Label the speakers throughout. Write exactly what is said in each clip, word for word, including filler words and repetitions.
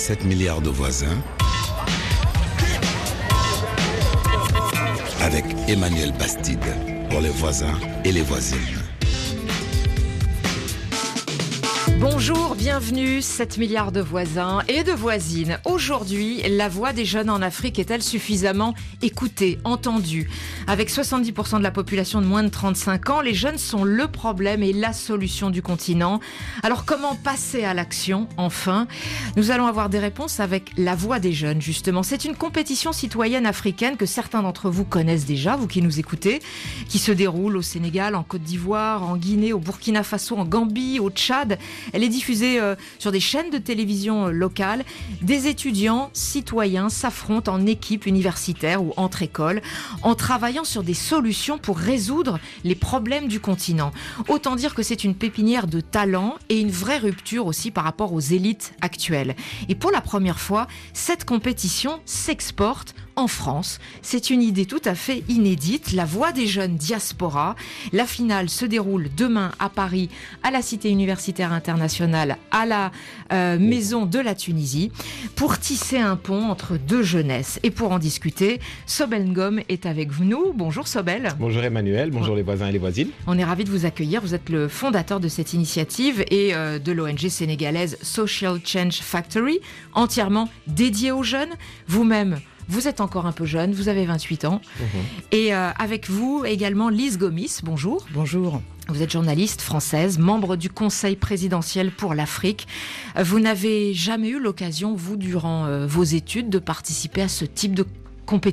Speaker 1: sept milliards de voisins avec Emmanuel Bastide pour les voisins et les voisines.
Speaker 2: Bonjour, bienvenue, sept milliards de voisins et de voisines. Aujourd'hui, la voix des jeunes en Afrique est-elle suffisamment écoutée, entendue ? Avec soixante-dix pour cent de la population de moins de trente-cinq ans, les jeunes sont le problème et la solution du continent. Alors comment passer à l'action, enfin ? Nous allons avoir des réponses avec la voix des jeunes, justement. C'est une compétition citoyenne africaine que certains d'entre vous connaissent déjà, vous qui nous écoutez, qui se déroule au Sénégal, en Côte d'Ivoire, en Guinée, au Burkina Faso, en Gambie, au Tchad. Elle est diffusée euh, sur des chaînes de télévision euh, locales. Des étudiants citoyens s'affrontent en équipe universitaire ou entre écoles en travaillant sur des solutions pour résoudre les problèmes du continent. Autant dire que c'est une pépinière de talents et une vraie rupture aussi par rapport aux élites actuelles. Et pour la première fois, cette compétition s'exporte en France. C'est une idée tout à fait inédite, la voix des jeunes diaspora. La finale se déroule demain à Paris, à la Cité universitaire internationale, à la euh, Maison de la Tunisie, pour tisser un pont entre deux jeunesses. Et pour en discuter, Sobel Ngom est avec nous. Bonjour Sobel.
Speaker 3: Bonjour Emmanuel, bonjour les voisins et les voisines.
Speaker 2: On est ravis de vous accueillir. Vous êtes le fondateur de cette initiative et euh, de l'O N G sénégalaise Social Change Factory, entièrement dédiée aux jeunes. Vous-même, vous êtes encore un peu jeune, vous avez vingt-huit ans. Mmh. Et euh, avec vous également Lise Gomis, bonjour.
Speaker 4: Bonjour.
Speaker 2: Vous êtes journaliste française, membre du Conseil présidentiel pour l'Afrique. Vous n'avez jamais eu l'occasion, vous, durant euh, vos études, de participer à ce type de compétition ?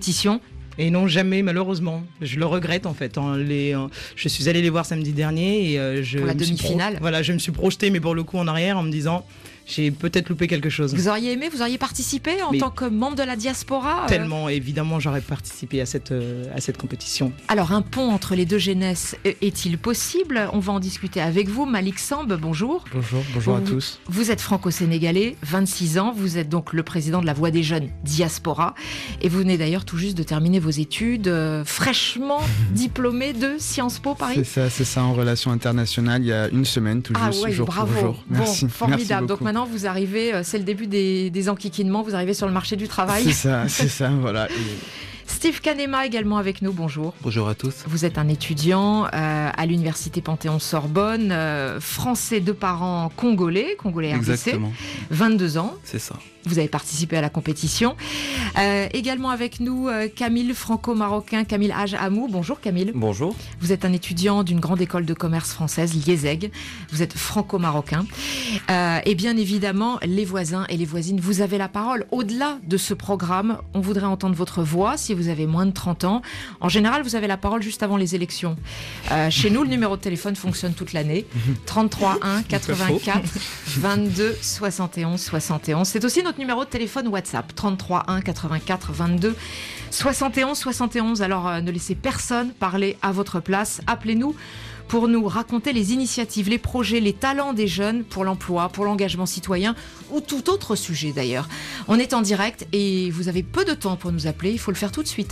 Speaker 4: Et non, jamais, malheureusement. Je le regrette, en fait. Hein. Les, euh, je suis allé les voir samedi dernier et euh, je
Speaker 2: pour la
Speaker 4: me
Speaker 2: demi-finale.
Speaker 4: Pro- voilà, je me suis projeté, mais pour le coup en arrière, en me disant... J'ai peut-être loupé quelque chose.
Speaker 2: Vous auriez aimé, vous auriez participé en
Speaker 4: Mais
Speaker 2: tant que membre de la diaspora ?
Speaker 4: Tellement, euh... évidemment, j'aurais participé à cette, euh, à cette compétition.
Speaker 2: Alors, un pont entre les deux jeunesses est-il possible ? On va en discuter avec vous. Malik Samb, bonjour.
Speaker 5: Bonjour, bonjour
Speaker 2: vous,
Speaker 5: à tous.
Speaker 2: Vous êtes franco-sénégalais, vingt-six ans. Vous êtes donc le président de la Voix des jeunes diaspora. Et vous venez d'ailleurs tout juste de terminer vos études, euh, fraîchement diplômé de Sciences Po Paris.
Speaker 5: C'est ça, c'est ça, en relations internationales, il y a une semaine, tout
Speaker 2: ah
Speaker 5: juste,
Speaker 2: ouais,
Speaker 5: jour
Speaker 2: bravo.
Speaker 5: pour jour. Merci.
Speaker 2: Bon, formidable.
Speaker 5: Merci
Speaker 2: donc maintenant, vous arrivez, c'est le début des, des enquiquinements, vous arrivez sur le marché du travail.
Speaker 5: C'est ça, c'est ça, voilà. Et...
Speaker 2: Steve Kanema également avec nous, bonjour.
Speaker 6: Bonjour à tous.
Speaker 2: Vous êtes un étudiant euh, à l'université Panthéon-Sorbonne, euh, français de parents congolais, congolais R D C.
Speaker 6: Exactement.
Speaker 2: vingt-deux ans.
Speaker 6: C'est ça.
Speaker 2: Vous avez participé à la compétition. Euh, également avec nous, euh, Camille, franco-marocain, Camille Haj Amou. Bonjour Camille.
Speaker 6: Bonjour.
Speaker 2: Vous êtes un étudiant d'une grande école de commerce française, l'IESEG. Vous êtes franco-marocain. Euh, et bien évidemment, les voisins et les voisines, vous avez la parole. Au-delà de ce programme, on voudrait entendre votre voix si vous avez moins de trente ans. En général, vous avez la parole juste avant les élections. Euh, chez nous, le numéro de téléphone fonctionne toute l'année. trente-trois un quatre-vingt-quatre vingt-deux soixante et onze soixante et onze. C'est aussi notre numéro de téléphone WhatsApp, trente-trois un quatre-vingt-quatre vingt-deux soixante et onze soixante et onze. Alors euh, ne laissez personne parler à votre place. Appelez-nous pour nous raconter les initiatives, les projets, les talents des jeunes pour l'emploi, pour l'engagement citoyen ou tout autre sujet d'ailleurs. On est en direct et vous avez peu de temps pour nous appeler, il faut le faire tout de suite.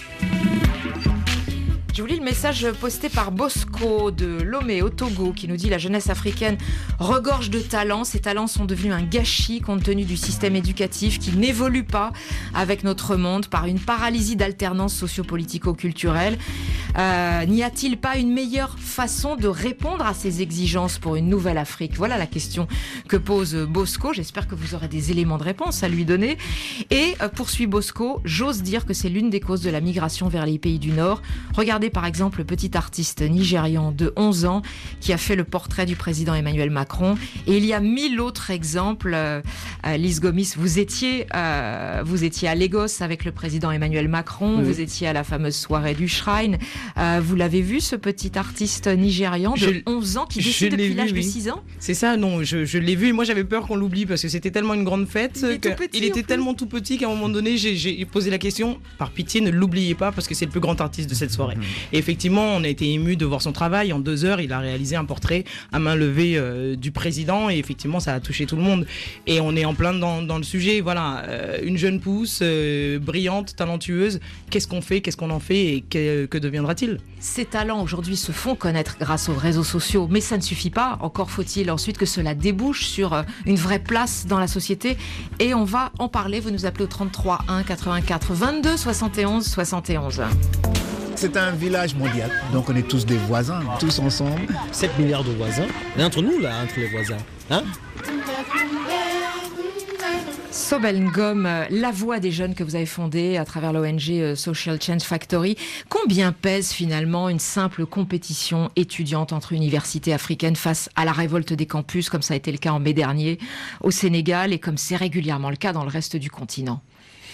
Speaker 2: Je vous lis le message posté par Bosco de Lomé au Togo qui nous dit « La jeunesse africaine regorge de talents. Ces talents sont devenus un gâchis compte tenu du système éducatif qui n'évolue pas avec notre monde par une paralysie d'alternance socio-politico-culturelle. Euh, n'y a-t-il pas une meilleure façon de répondre à ces exigences pour une nouvelle Afrique ?» Voilà la question que pose Bosco. J'espère que vous aurez des éléments de réponse à lui donner. Et euh, poursuit Bosco, j'ose dire que c'est l'une des causes de la migration vers les pays du Nord. Regardez par exemple le petit artiste nigérian de onze ans qui a fait le portrait du président Emmanuel Macron. Et il y a mille autres exemples. Euh, Lise Gomis, vous étiez, euh, vous étiez à Lagos avec le président Emmanuel Macron. Oui. Vous étiez à la fameuse soirée du Shrine. Euh, vous l'avez vu, ce petit artiste nigérian de je, onze ans qui décide depuis vu, l'âge oui. de six ans?
Speaker 4: C'est ça, non, je, je l'ai vu. Et moi, j'avais peur qu'on l'oublie parce que c'était tellement une grande fête.
Speaker 2: Il, que petit,
Speaker 4: il était tellement tout petit qu'à un moment donné, j'ai, j'ai posé la question, par pitié, ne l'oubliez pas parce que c'est le plus grand artiste de cette soirée. Mmh. Et effectivement, on a été ému de voir son travail. En deux heures, il a réalisé un portrait à main levée euh, du président et effectivement, ça a touché tout le monde. Et on est en plein dans, dans le sujet. Voilà, euh, une jeune pousse euh, brillante, talentueuse. Qu'est-ce qu'on fait, qu'est-ce qu'on en fait et que, que deviendra-t-il ?
Speaker 2: Ces talents aujourd'hui se font connaître grâce aux réseaux sociaux, mais ça ne suffit pas. Encore faut-il ensuite que cela débouche sur une vraie place dans la société. Et on va en parler. Vous nous appelez au trente-trois un quatre-vingt-quatre vingt-deux soixante et onze soixante et onze.
Speaker 6: C'est un village mondial, donc on est tous des voisins, tous ensemble.
Speaker 7: sept milliards de voisins. Et entre nous, là, entre les voisins. Hein ?
Speaker 2: Sobel Ngom, la voix des jeunes que vous avez fondée à travers l'O N G Social Change Factory. Combien pèse finalement une simple compétition étudiante entre universités africaines face à la révolte des campus, comme ça a été le cas en mai dernier au Sénégal et comme c'est régulièrement le cas dans le reste du continent ?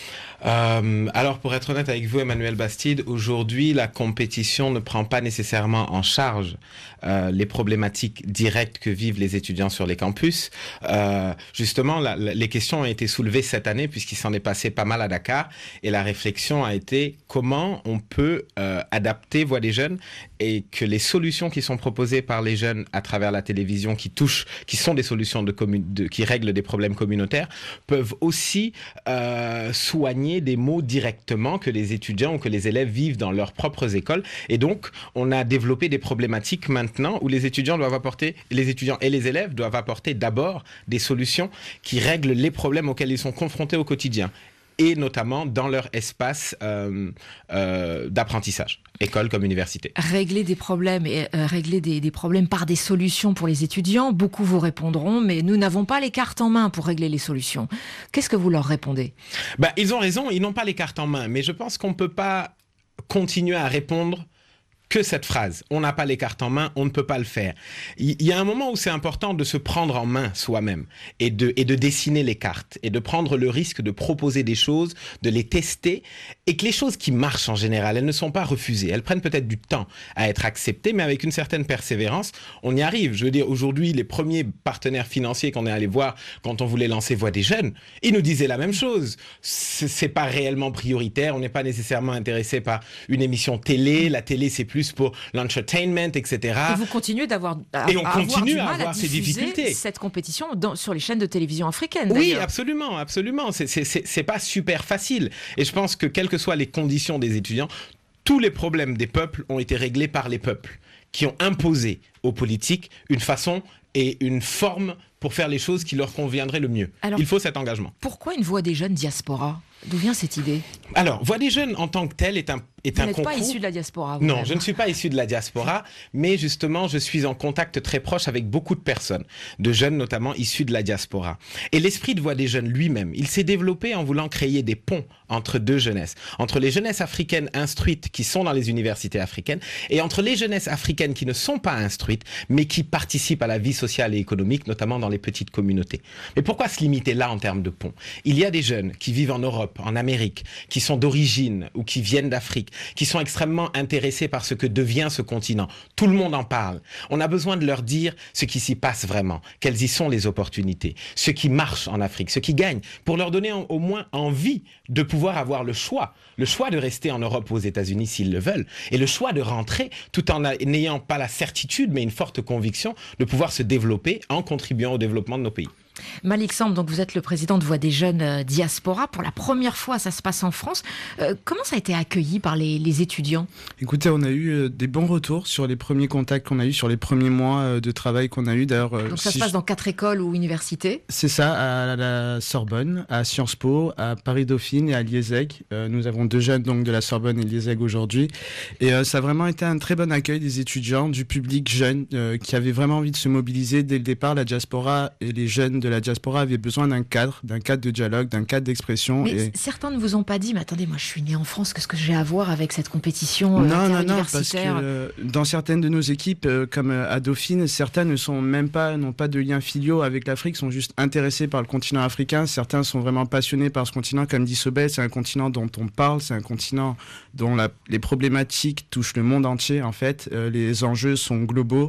Speaker 3: Euh, alors, pour être honnête avec vous, Emmanuel Bastide, aujourd'hui, la compétition ne prend pas nécessairement en charge euh, les problématiques directes que vivent les étudiants sur les campus. Euh, justement, la, la, les questions ont été soulevées cette année puisqu'il s'en est passé pas mal à Dakar et la réflexion a été comment on peut euh, adapter Voix des jeunes et que les solutions qui sont proposées par les jeunes à travers la télévision qui touchent, qui sont des solutions de commun- de, qui règlent des problèmes communautaires, peuvent aussi euh, soigner des mots directement que les étudiants ou que les élèves vivent dans leurs propres écoles. Et donc, on a développé des problématiques maintenant où les étudiants doivent apporter, les étudiants et les élèves doivent apporter d'abord des solutions qui règlent les problèmes auxquels ils sont confrontés au quotidien, et notamment dans leur espace euh, euh, d'apprentissage, école comme université.
Speaker 2: Régler des problèmes et euh, régler des, des problèmes par des solutions pour les étudiants, beaucoup vous répondront, mais nous n'avons pas les cartes en main pour régler les solutions. Qu'est-ce que vous leur répondez ?
Speaker 3: Bah, ils ont raison, ils n'ont pas les cartes en main, mais je pense qu'on ne peut pas continuer à répondre que cette phrase. On n'a pas les cartes en main, on ne peut pas le faire. Il y a un moment où c'est important de se prendre en main soi-même et de, et de dessiner les cartes et de prendre le risque de proposer des choses, de les tester et que les choses qui marchent en général, elles ne sont pas refusées. Elles prennent peut-être du temps à être acceptées, mais avec une certaine persévérance, on y arrive. Je veux dire, aujourd'hui, les premiers partenaires financiers qu'on est allé voir quand on voulait lancer Voix des jeunes, ils nous disaient la même chose. C'est, c'est pas réellement prioritaire, on n'est pas nécessairement intéressé par une émission télé, la télé c'est plus pour l'entertainment, et cetera.
Speaker 2: Et vous continuez d'avoir à,
Speaker 3: et on
Speaker 2: à
Speaker 3: continue
Speaker 2: avoir,
Speaker 3: à avoir
Speaker 2: à
Speaker 3: ces difficultés.
Speaker 2: Cette compétition dans, sur les chaînes de télévision africaines.
Speaker 3: Oui,
Speaker 2: d'ailleurs.
Speaker 3: absolument, absolument. C'est, c'est, c'est, c'est pas super facile. Et je pense que quelles que soient les conditions des étudiants, tous les problèmes des peuples ont été réglés par les peuples qui ont imposé aux politiques une façon et une forme pour faire les choses qui leur conviendraient le mieux. Alors, il faut cet engagement.
Speaker 2: Pourquoi une voix des jeunes diaspora ? D'où vient cette idée ?
Speaker 3: Alors, Voix des jeunes en tant que telle est un est
Speaker 2: vous
Speaker 3: un
Speaker 2: n'êtes
Speaker 3: concours.
Speaker 2: Pas issu de la diaspora.
Speaker 3: Non,
Speaker 2: même.
Speaker 3: je ne suis pas issu de la diaspora, mais justement, je suis en contact très proche avec beaucoup de personnes, de jeunes notamment issus de la diaspora. Et l'esprit de Voix des jeunes lui-même, il s'est développé en voulant créer des ponts entre deux jeunesses, entre les jeunesses africaines instruites qui sont dans les universités africaines et entre les jeunesses africaines qui ne sont pas instruites, mais qui participent à la vie sociale et économique, notamment dans les petites communautés. Mais pourquoi se limiter là en termes de ponts ? Il y a des jeunes qui vivent en Europe, en Amérique, qui sont d'origine ou qui viennent d'Afrique, qui sont extrêmement intéressés par ce que devient ce continent. Tout le monde en parle. On a besoin de leur dire ce qui s'y passe vraiment, quelles y sont les opportunités, ce qui marche en Afrique, ce qui gagne, pour leur donner en, au moins envie de pouvoir avoir le choix, le choix de rester en Europe ou aux États-Unis s'ils le veulent, et le choix de rentrer tout en n'ayant pas la certitude, mais une forte conviction de pouvoir se développer en contribuant au développement de nos pays.
Speaker 2: Malik Samb, donc vous êtes le président de Voix des jeunes euh, diaspora. Pour la première fois, ça se passe en France. Euh, comment ça a été accueilli par les, les étudiants ?
Speaker 5: Écoutez, on a eu euh, des bons retours sur les premiers contacts qu'on a eu, sur les premiers mois euh, de travail qu'on a eu. D'ailleurs, euh,
Speaker 2: donc ça
Speaker 5: si
Speaker 2: se passe
Speaker 5: je...
Speaker 2: dans quatre écoles ou universités ?
Speaker 5: C'est ça, à la Sorbonne, à Sciences Po, à Paris-Dauphine et à Liezeg. Euh, nous avons deux jeunes donc de la Sorbonne et Liezeg aujourd'hui. Et euh, ça a vraiment été un très bon accueil des étudiants, du public jeune euh, qui avait vraiment envie de se mobiliser dès le départ. La diaspora et les jeunes de la diaspora avaient besoin d'un cadre, d'un cadre de dialogue, d'un cadre d'expression.
Speaker 2: Mais
Speaker 5: et...
Speaker 2: certains ne vous ont pas dit, mais attendez, moi je suis né en France, qu'est-ce que j'ai à voir avec cette compétition euh,
Speaker 5: Non, non, non, parce
Speaker 2: interuniversitaire ?
Speaker 5: que euh, dans certaines de nos équipes, euh, comme euh, à Dauphine, certains ne sont même pas, n'ont pas de liens filiaux avec l'Afrique, sont juste intéressés par le continent africain. Certains sont vraiment passionnés par ce continent, comme dit Sobel, c'est un continent dont on parle, c'est un continent dont la, les problématiques touchent le monde entier, en fait. Euh, les enjeux sont globaux.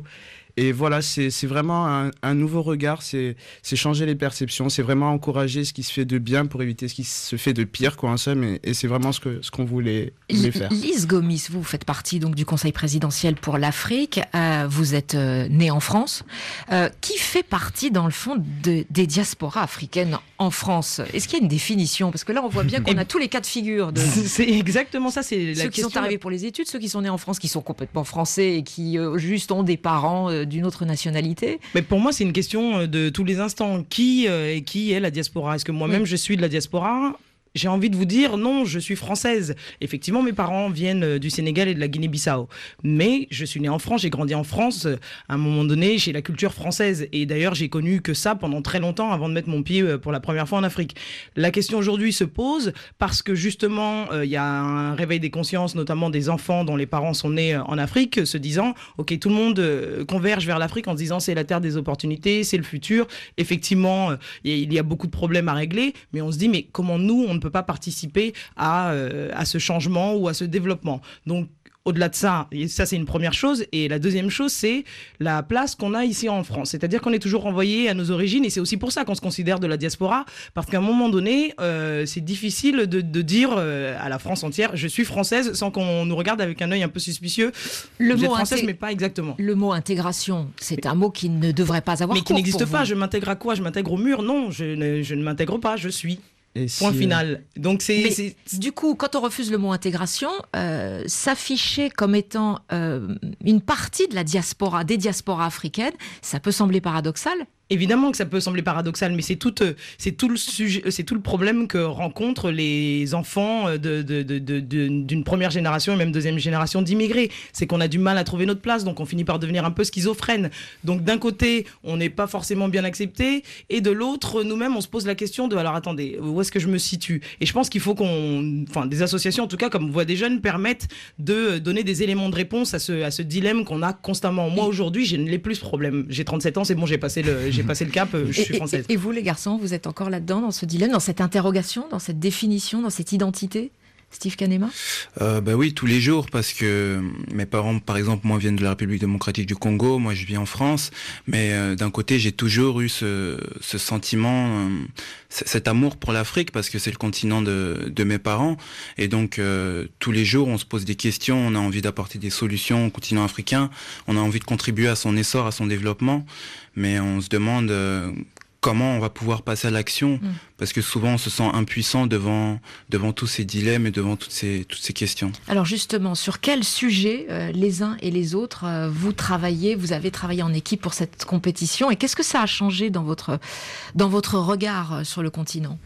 Speaker 5: Et voilà, c'est, c'est vraiment un, un nouveau regard, c'est, c'est changer les perceptions, c'est vraiment encourager ce qui se fait de bien pour éviter ce qui se fait de pire, quoi, en somme, et, et c'est vraiment ce, que, ce qu'on voulait, voulait faire.
Speaker 2: Lise Gomis, vous faites partie donc, du Conseil présidentiel pour l'Afrique, euh, vous êtes euh, née en France. Euh, qui fait partie, dans le fond, de, des diasporas africaines en France? Est-ce qu'il y a une définition? Parce que là, on voit bien qu'on a tous les cas de figure. De...
Speaker 4: C'est exactement ça, c'est la
Speaker 2: ceux qui
Speaker 4: question.
Speaker 2: sont arrivés pour les études, ceux qui sont nés en France, qui sont complètement français et qui euh, juste ont des parents euh, d'une autre nationalité.
Speaker 4: Mais pour moi, c'est une question de tous les instants. Qui, euh, qui est la diaspora? Est-ce que moi-même, oui. je suis de la diaspora? J'ai envie de vous dire, non, je suis française. Effectivement, mes parents viennent du Sénégal et de la Guinée-Bissau. Mais je suis née en France, j'ai grandi en France. À un moment donné, j'ai la culture française. Et d'ailleurs, j'ai connu que ça pendant très longtemps avant de mettre mon pied pour la première fois en Afrique. La question aujourd'hui se pose parce que justement, il euh, y a un réveil des consciences, notamment des enfants dont les parents sont nés en Afrique, se disant, OK, tout le monde euh, converge vers l'Afrique en se disant, c'est la terre des opportunités, c'est le futur. Effectivement, euh, il y a beaucoup de problèmes à régler, mais on se dit, mais comment nous, on ne peut pas participer à, euh, à ce changement ou à ce développement. Donc, au-delà de ça, et ça c'est une première chose, et la deuxième chose c'est la place qu'on a ici en France, c'est-à-dire qu'on est toujours renvoyé à nos origines, et c'est aussi pour ça qu'on se considère de la diaspora, parce qu'à un moment donné, euh, c'est difficile de, de dire euh, à la France entière, je suis française, sans qu'on nous regarde avec un œil un peu suspicieux.
Speaker 2: Le
Speaker 4: Vous
Speaker 2: mot
Speaker 4: êtes française,
Speaker 2: inté-
Speaker 4: mais pas exactement.
Speaker 2: Le mot intégration, c'est un mot qui ne devrait pas avoir
Speaker 4: mais qui
Speaker 2: cours
Speaker 4: n'existe
Speaker 2: pour
Speaker 4: pas.
Speaker 2: vous.
Speaker 4: Je m'intègre à quoi? Je m'intègre au mur? Non, je ne, je ne m'intègre pas, je suis.
Speaker 5: Et si,
Speaker 4: Point
Speaker 5: euh,
Speaker 4: final. Donc c'est,
Speaker 2: Mais
Speaker 4: c'est...
Speaker 2: du coup, quand on refuse le mot intégration, euh, s'afficher comme étant euh, une partie de la diaspora, des diasporas africaines, ça peut sembler paradoxal.
Speaker 4: Évidemment que ça peut sembler paradoxal, mais c'est tout, c'est tout le sujet, c'est tout le problème que rencontrent les enfants de, de, de, de, de, d'une première génération et même deuxième génération d'immigrés. C'est qu'on a du mal à trouver notre place, donc on finit par devenir un peu schizophrène. Donc d'un côté, on n'est pas forcément bien accepté, et de l'autre, nous-mêmes, on se pose la question de, alors attendez, où est-ce que je me situe? Et je pense qu'il faut qu'on, enfin, des associations, en tout cas, comme Voix des Jeunes, permettent de donner des éléments de réponse à ce, à ce dilemme qu'on a constamment. Moi, aujourd'hui, je ne l'ai plus ce problème. J'ai trente-sept ans, c'est bon, j'ai passé le, j'ai passé le cap, je suis française.
Speaker 2: Et, et, et vous, les garçons, vous êtes encore là-dedans, dans ce dilemme, dans cette interrogation, dans cette définition, dans cette identité? Steve Kanema?
Speaker 8: euh, Bah oui, tous les jours, parce que mes parents, par exemple, moi, viennent de la République démocratique du Congo, moi, je vis en France, mais euh, d'un côté, j'ai toujours eu ce, ce sentiment, euh, cet amour pour l'Afrique, parce que c'est le continent de, de mes parents, et donc euh, tous les jours, on se pose des questions, on a envie d'apporter des solutions au continent africain, on a envie de contribuer à son essor, à son développement, mais on se demande euh, comment on va pouvoir passer à l'action, mmh. parce que souvent on se sent impuissant devant, devant tous ces dilemmes et devant toutes ces, toutes ces questions.
Speaker 2: Alors justement, sur quel sujet euh, les uns et les autres euh, vous travaillez, vous avez travaillé en équipe pour cette compétition, et qu'est-ce que ça a changé dans votre, dans votre regard sur le continent?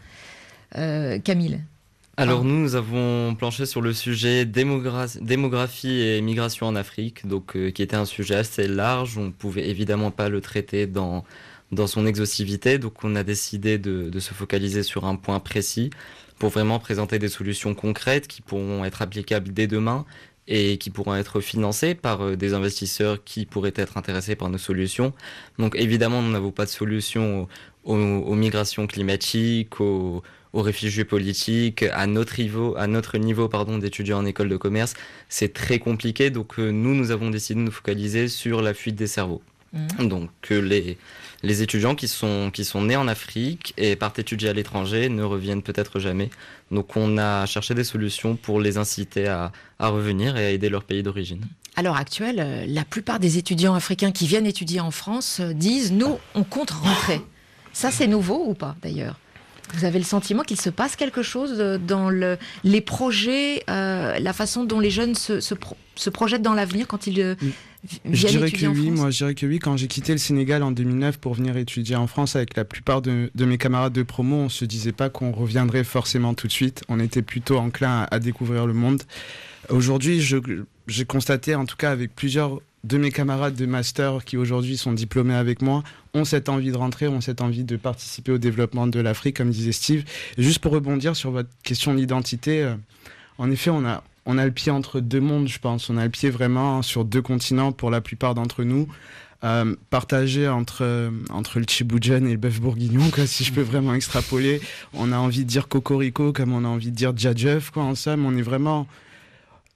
Speaker 2: euh, Camille?
Speaker 9: Alors ah. nous, nous avons planché sur le sujet démogra- démographie et migration en Afrique, donc, euh, qui était un sujet assez large. On ne pouvait évidemment pas le traiter dans, dans son exhaustivité, donc on a décidé de, de se focaliser sur un point précis pour vraiment présenter des solutions concrètes qui pourront être applicables dès demain et qui pourront être financées par euh, des investisseurs qui pourraient être intéressés par nos solutions. Donc évidemment, nous n'avons pas de solution aux, aux, aux migrations climatiques, aux aux réfugiés politiques, à notre niveau, à notre niveau pardon, d'étudiants en école de commerce. C'est très compliqué, donc euh, nous, nous avons décidé de nous focaliser sur la fuite des cerveaux. Mmh. Donc euh, les, les étudiants qui sont, qui sont nés en Afrique et partent étudier à l'étranger ne reviennent peut-être jamais. Donc on a cherché des solutions pour les inciter à, à revenir et à aider leur pays d'origine.
Speaker 2: À l'heure actuelle, la plupart des étudiants africains qui viennent étudier en France disent « nous, on compte rentrer ». Ça, c'est nouveau ou pas, d'ailleurs ? Vous avez le sentiment qu'il se passe quelque chose dans le, les projets, euh, la façon dont les jeunes se, se, pro, se projettent dans l'avenir quand ils euh, viennent
Speaker 5: je dirais
Speaker 2: étudier
Speaker 5: que
Speaker 2: en
Speaker 5: oui,
Speaker 2: France?
Speaker 5: Moi, je dirais que oui. Quand j'ai quitté le Sénégal en deux mille neuf pour venir étudier en France avec la plupart de, de mes camarades de promo, on ne se disait pas qu'on reviendrait forcément tout de suite. On était plutôt enclin à, à découvrir le monde. Aujourd'hui, je, j'ai constaté, en tout cas avec plusieurs de mes camarades de master qui aujourd'hui sont diplômés avec moi, ont cette envie de rentrer, ont cette envie de participer au développement de l'Afrique, comme disait Steve. Et juste pour rebondir sur votre question d'identité, euh, en effet, on a, on a le pied entre deux mondes, je pense. On a le pied vraiment sur deux continents pour la plupart d'entre nous, euh, partagé entre, euh, entre le Tchiboujen et le bœuf bourguignon, quoi, si je peux vraiment extrapoler. On a envie de dire cocorico comme on a envie de dire djadjeuf, quoi. En somme, on est vraiment...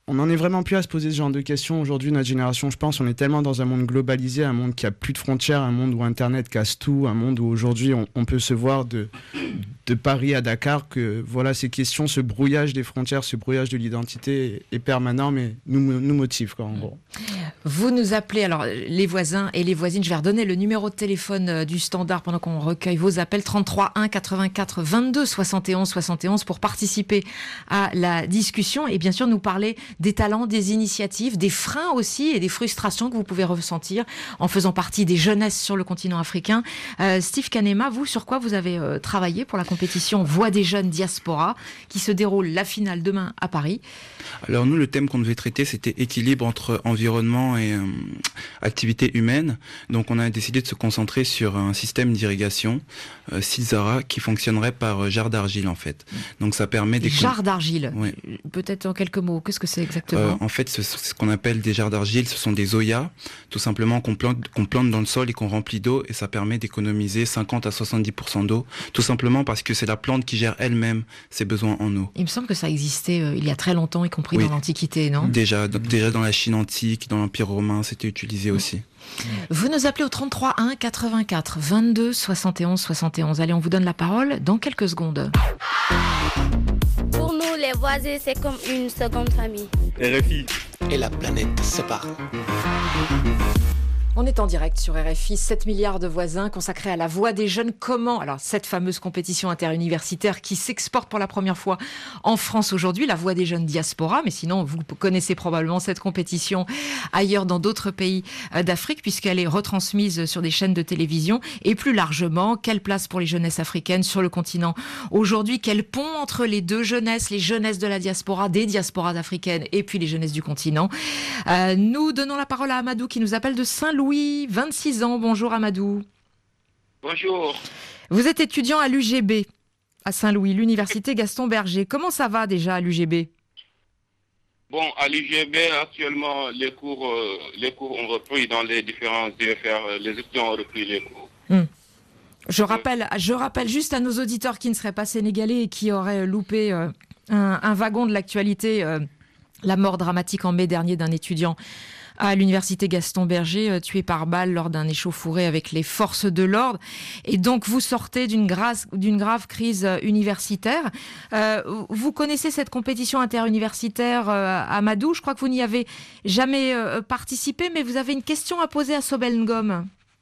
Speaker 5: on en est vraiment plus à se poser ce genre de questions aujourd'hui, notre génération, je pense. On est tellement dans un monde globalisé, un monde qui a plus de frontières, un monde où Internet casse tout, un monde où aujourd'hui on, on peut se voir de, de Paris à Dakar, que voilà, ces questions, ce brouillage des frontières, ce brouillage de l'identité est, est permanent, mais nous, nous motive, quoi, en gros.
Speaker 2: Vous nous appelez, alors les voisins et les voisines, je vais redonner le numéro de téléphone euh, du standard pendant qu'on recueille vos appels, trente-trois un quatre-vingt-quatre vingt-deux soixante et onze soixante et onze pour participer à la discussion et bien sûr nous parler des talents, des initiatives, des freins aussi et des frustrations que vous pouvez ressentir en faisant partie des jeunesses sur le continent africain. Euh, Steve Kanema, vous, sur quoi vous avez euh, travaillé pour la compétition Voix des jeunes diaspora qui se déroule la finale demain à Paris?
Speaker 8: Alors nous, le thème qu'on devait traiter, c'était équilibre entre environnement et euh, activité humaine. Donc on a décidé de se concentrer sur un système d'irrigation, euh, Silzara, qui fonctionnerait par euh, jarre d'argile en fait. Donc ça permet des
Speaker 2: jarre d'argile.
Speaker 8: Ouais.
Speaker 2: Peut-être en quelques mots. Qu'est-ce que c'est exactement?
Speaker 8: euh, En fait, ce, ce qu'on appelle des jarres d'argile, ce sont des zoyas, tout simplement qu'on plante, qu'on plante dans le sol et qu'on remplit d'eau, et ça permet d'économiser cinquante à soixante-dix pour cent d'eau, tout simplement parce que c'est la plante qui gère elle-même ses besoins en eau.
Speaker 2: Il me semble que ça existait euh, il y a très longtemps, y compris oui. dans l'Antiquité, non?
Speaker 8: Déjà, donc, déjà dans la Chine antique, dans l'Empire romain, c'était utilisé aussi.
Speaker 2: Vous nous appelez au trente-trois un quatre-vingt-quatre vingt-deux soixante et onze soixante et onze. Allez, on vous donne la parole dans quelques secondes.
Speaker 10: Pour nous, les voisins, c'est comme une seconde famille.
Speaker 11: R F I
Speaker 1: et la planète sépare.
Speaker 2: On est en direct sur R F I, sept milliards de voisins consacrés à la voix des jeunes. Comment, alors cette fameuse compétition interuniversitaire qui s'exporte pour la première fois en France aujourd'hui, la voix des jeunes diaspora, mais sinon vous connaissez probablement cette compétition ailleurs dans d'autres pays d'Afrique puisqu'elle est retransmise sur des chaînes de télévision. Et plus largement, quelle place pour les jeunesses africaines sur le continent aujourd'hui? Quel pont entre les deux jeunesses, les jeunesses de la diaspora, des diasporas africaines et puis les jeunesses du continent? euh, Nous donnons la parole à Amadou qui nous appelle de Saint-Louis. Oui, vingt-six ans. Bonjour Amadou.
Speaker 12: Bonjour.
Speaker 2: Vous êtes étudiant à l'U G B, à Saint-Louis, l'université Gaston Berger. Comment ça va déjà à l'U G B?
Speaker 12: Bon, à l'U G B, actuellement, les cours, euh, les cours ont repris dans les différents D F R. Les étudiants ont repris les cours.
Speaker 2: Hum. Je rappelle, je rappelle juste à nos auditeurs qui ne seraient pas sénégalais et qui auraient loupé euh, un, un wagon de l'actualité, euh, la mort dramatique en mai dernier d'un étudiant à l'université Gaston Berger, euh, tué par balle lors d'un échauffouré avec les forces de l'ordre. Et donc, vous sortez d'une grave, d'une grave crise euh, universitaire. Euh, vous connaissez cette compétition interuniversitaire, euh, Amadou. Je crois que vous n'y avez jamais euh, participé, mais vous avez une question à poser à Sobel Ngom.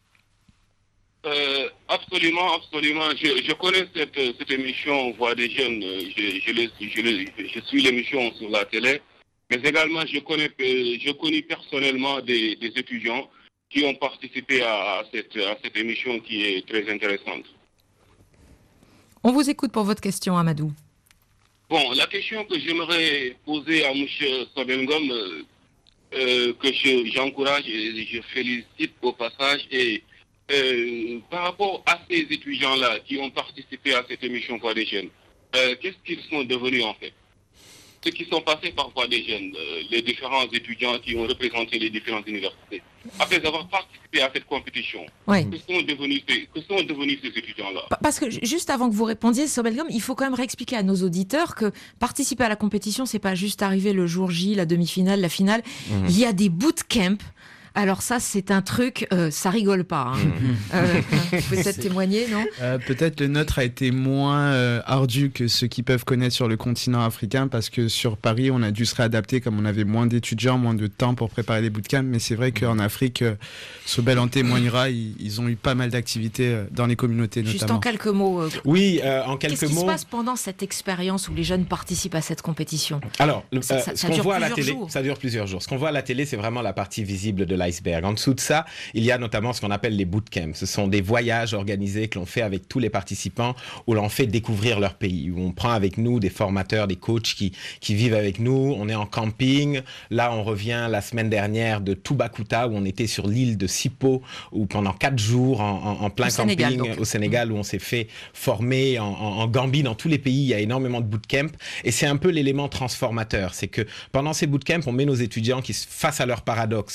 Speaker 12: Euh, absolument, absolument. Je, je connais cette, cette émission Voix des jeunes. Je, je, le, je, le, je suis l'émission sur la télé. Mais également, je connais, je connais personnellement des, des étudiants qui ont participé à cette, à cette émission qui est très intéressante.
Speaker 2: On vous écoute pour votre question, Amadou.
Speaker 12: Bon, la question que j'aimerais poser à M. Sobengom, euh, euh, que je, j'encourage et je félicite au passage, et euh, par rapport à ces étudiants-là qui ont participé à cette émission Voix des jeunes, euh, qu'est-ce qu'ils sont devenus en fait? Ceux qui sont passés par Voix des jeunes, euh, les différents étudiants qui ont représenté les différentes universités, après avoir participé à cette compétition,
Speaker 2: oui.
Speaker 12: que sont devenus ces, que sont devenus ces étudiants-là?
Speaker 2: Parce que juste avant que vous répondiez, Sobelgom, il faut quand même réexpliquer à nos auditeurs que participer à la compétition, c'est pas juste arriver le jour J, la demi-finale, la finale. Mmh. Il y a des bootcamps. Alors ça, c'est un truc, euh, ça rigole pas. Hein. euh, peut-être témoigner, non
Speaker 5: euh, Peut-être le nôtre a été moins euh, ardu que ceux qui peuvent connaître sur le continent africain, parce que sur Paris, on a dû se réadapter, comme on avait moins d'étudiants, moins de temps pour préparer les bootcamps. Mais c'est vrai qu'en Afrique, euh, Sobel en témoignera, ils, ils ont eu pas mal d'activités euh, dans les communautés notamment.
Speaker 2: Juste en quelques mots. Euh,
Speaker 3: oui, euh, en quelques mots.
Speaker 2: Qu'est-ce qui se passe pendant cette expérience où les jeunes participent à cette compétition?
Speaker 3: Alors, le,
Speaker 2: ça,
Speaker 3: euh,
Speaker 2: ça,
Speaker 3: ce
Speaker 2: ça
Speaker 3: qu'on voit à la télé,
Speaker 2: jours.
Speaker 3: ça dure plusieurs jours. Ce qu'on voit à la télé, c'est vraiment la partie visible de l'iceberg. En dessous de ça, il y a notamment ce qu'on appelle les bootcamps. Ce sont des voyages organisés que l'on fait avec tous les participants, où l'on fait découvrir leur pays, où on prend avec nous des formateurs, des coachs qui, qui vivent avec nous. On est en camping. Là, on revient la semaine dernière de Toubacouta, où on était sur l'île de Sipo, où pendant quatre jours, en, en, en plein
Speaker 2: au
Speaker 3: camping,
Speaker 2: Sénégal,
Speaker 3: au Sénégal, où on s'est fait former en, en, en Gambie, dans tous les pays. Il y a énormément de bootcamps. Et c'est un peu l'élément transformateur. C'est que pendant ces bootcamps, on met nos étudiants qui, face à leurs paradoxes, face à leurs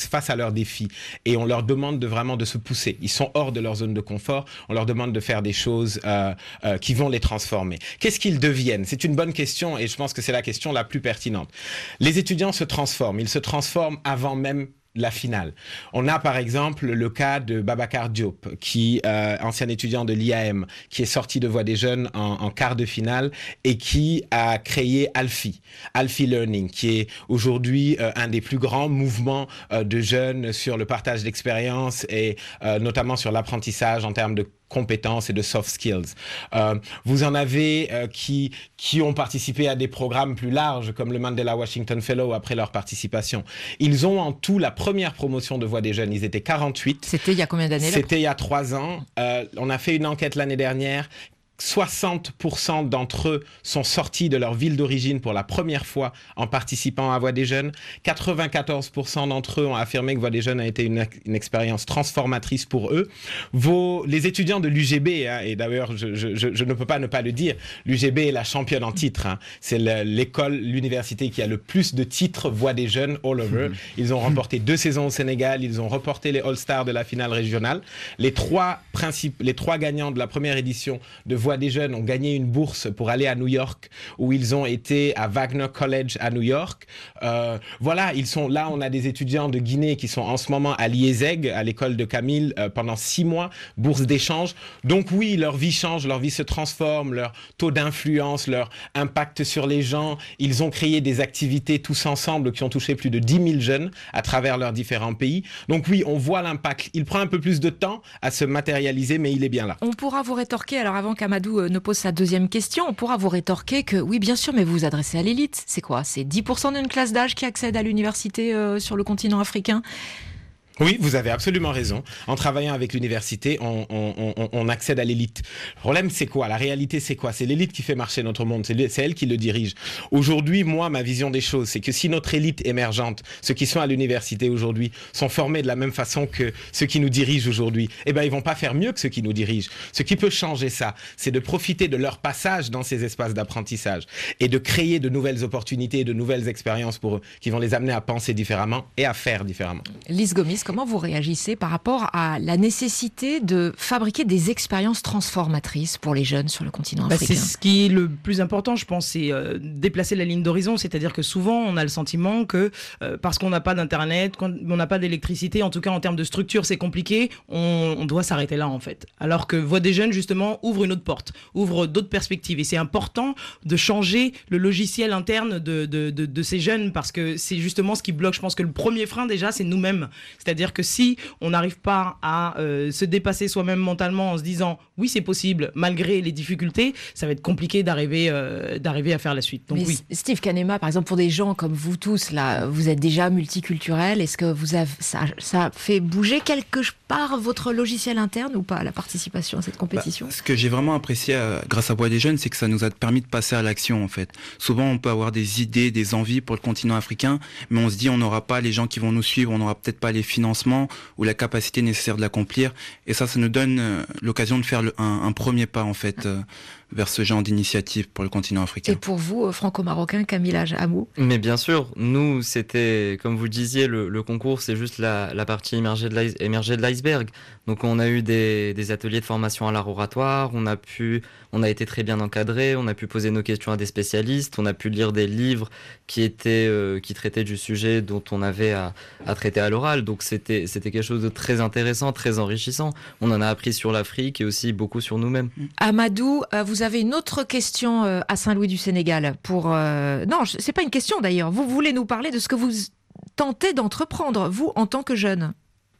Speaker 3: leurs défis et on leur demande de vraiment de se pousser. Ils sont hors de leur zone de confort. On leur demande de faire des choses euh, euh, qui vont les transformer. Qu'est-ce qu'ils deviennent? C'est une bonne question et je pense que c'est la question la plus pertinente. Les étudiants se transforment. Ils se transforment avant même la finale. On a par exemple le cas de Babacar Diop, qui euh, ancien étudiant de l'I A M, qui est sorti de Voix des Jeunes en, en quart de finale et qui a créé Alfie, Alfie Learning, qui est aujourd'hui euh, un des plus grands mouvements euh, de jeunes sur le partage d'expériences et euh, notamment sur l'apprentissage en termes de compétences et de soft skills. Euh, vous en avez euh, qui qui ont participé à des programmes plus larges comme le Mandela Washington Fellow après leur participation. Ils ont en tout la première promotion de Voix des Jeunes. Ils étaient quarante-huit.
Speaker 2: C'était il y a combien d'années?
Speaker 3: C'était il y a trois ans. Euh, on a fait une enquête l'année dernière. soixante pour cent d'entre eux sont sortis de leur ville d'origine pour la première fois en participant à Voix des Jeunes. quatre-vingt-quatorze pour cent d'entre eux ont affirmé que Voix des Jeunes a été une, une expérience transformatrice pour eux. Vos, les étudiants de l'U G B, hein, et d'ailleurs je, je, je, je ne peux pas ne pas le dire, l'U G B est la championne en titre. Hein. C'est l'école, l'université qui a le plus de titres Voix des Jeunes all over. Ils ont remporté deux saisons au Sénégal, ils ont remporté les All-Stars de la finale régionale. Les trois, principes, les trois gagnants de la première édition de Voix des Jeunes ont gagné une bourse pour aller à New York, où ils ont été à Wagner College à New York. Euh, voilà, ils sont là. On a des étudiants de Guinée qui sont en ce moment à l'I E S E G, à l'école de Camille, euh, pendant six mois, bourse d'échange. Donc oui, leur vie change, leur vie se transforme, leur taux d'influence, leur impact sur les gens. Ils ont créé des activités tous ensemble qui ont touché plus de dix mille jeunes à travers leurs différents pays. Donc oui, on voit l'impact. Il prend un peu plus de temps à se matérialiser, mais il est bien là.
Speaker 2: On pourra vous rétorquer, alors avant qu'Amadou ne pose sa deuxième question, on pourra vous rétorquer que oui, bien sûr, mais vous vous adressez à l'élite. C'est quoi? C'est dix pour cent d'une classe d'âge qui accède à l'université euh, sur le continent africain?
Speaker 3: Oui, vous avez absolument raison. En travaillant avec l'université, on, on, on, on accède à l'élite. Le problème, c'est quoi? La réalité, c'est quoi? C'est l'élite qui fait marcher notre monde. C'est elle qui le dirige. Aujourd'hui, moi, ma vision des choses, c'est que si notre élite émergente, ceux qui sont à l'université aujourd'hui, sont formés de la même façon que ceux qui nous dirigent aujourd'hui, eh ben, ils vont pas faire mieux que ceux qui nous dirigent. Ce qui peut changer ça, c'est de profiter de leur passage dans ces espaces d'apprentissage et de créer de nouvelles opportunités, de nouvelles expériences pour eux, qui vont les amener à penser différemment et à faire différemment.
Speaker 2: Lise Gomis, comment vous réagissez par rapport à la nécessité de fabriquer des expériences transformatrices pour les jeunes sur le continent
Speaker 4: bah
Speaker 2: africain?
Speaker 4: C'est ce qui est le plus important, je pense, c'est euh, déplacer la ligne d'horizon. C'est-à-dire que souvent, on a le sentiment que euh, parce qu'on n'a pas d'Internet, qu'on n'a pas d'électricité, en tout cas en termes de structure, c'est compliqué, on, on doit s'arrêter là, en fait. Alors que Voix des Jeunes, justement, ouvre une autre porte, ouvre d'autres perspectives. Et c'est important de changer le logiciel interne de, de, de, de ces jeunes, parce que c'est justement ce qui bloque. Je pense que le premier frein, déjà, c'est nous-mêmes. C'est-à-dire que si on n'arrive pas à euh, se dépasser soi-même mentalement en se disant oui, c'est possible malgré les difficultés, ça va être compliqué d'arriver euh, d'arriver à faire la suite. Donc,
Speaker 2: Mais
Speaker 4: oui.
Speaker 2: Steve Kanema, par exemple, pour des gens comme vous tous là, vous êtes déjà multiculturel. Est-ce que vous avez ça, ça fait bouger quelque part votre logiciel interne ou pas, la participation à cette compétition?
Speaker 8: Bah, ce que j'ai vraiment apprécié euh, grâce à Voix des Jeunes, c'est que ça nous a permis de passer à l'action en fait. Souvent, on peut avoir des idées, des envies pour le continent africain, mais on se dit on n'aura pas les gens qui vont nous suivre, on n'aura peut-être pas les financements ou la capacité nécessaire de l'accomplir. Et ça, ça nous donne euh, l'occasion de faire le, un, un premier pas en fait euh, vers ce genre d'initiative pour le continent africain.
Speaker 2: Et pour vous, euh, franco-marocain, Camille Amou?
Speaker 9: Mais bien sûr, nous, c'était, comme vous le disiez, le, le concours, c'est juste la, la partie émergée de l'iceberg. Donc on a eu des, des ateliers de formation à l'art oratoire, on a pu, on a été très bien encadrés, on a pu poser nos questions à des spécialistes, on a pu lire des livres qui étaient, euh, qui traitaient du sujet dont on avait à, à traiter à l'oral. Donc c'était, c'était quelque chose de très intéressant, très enrichissant. On en a appris sur l'Afrique et aussi beaucoup sur nous-mêmes.
Speaker 2: Amadou, euh, vous avez une autre question euh, à Saint-Louis du Sénégal pour euh... non, c'est pas une question d'ailleurs. Vous voulez nous parler de ce que vous tentez d'entreprendre, vous, en tant que jeune?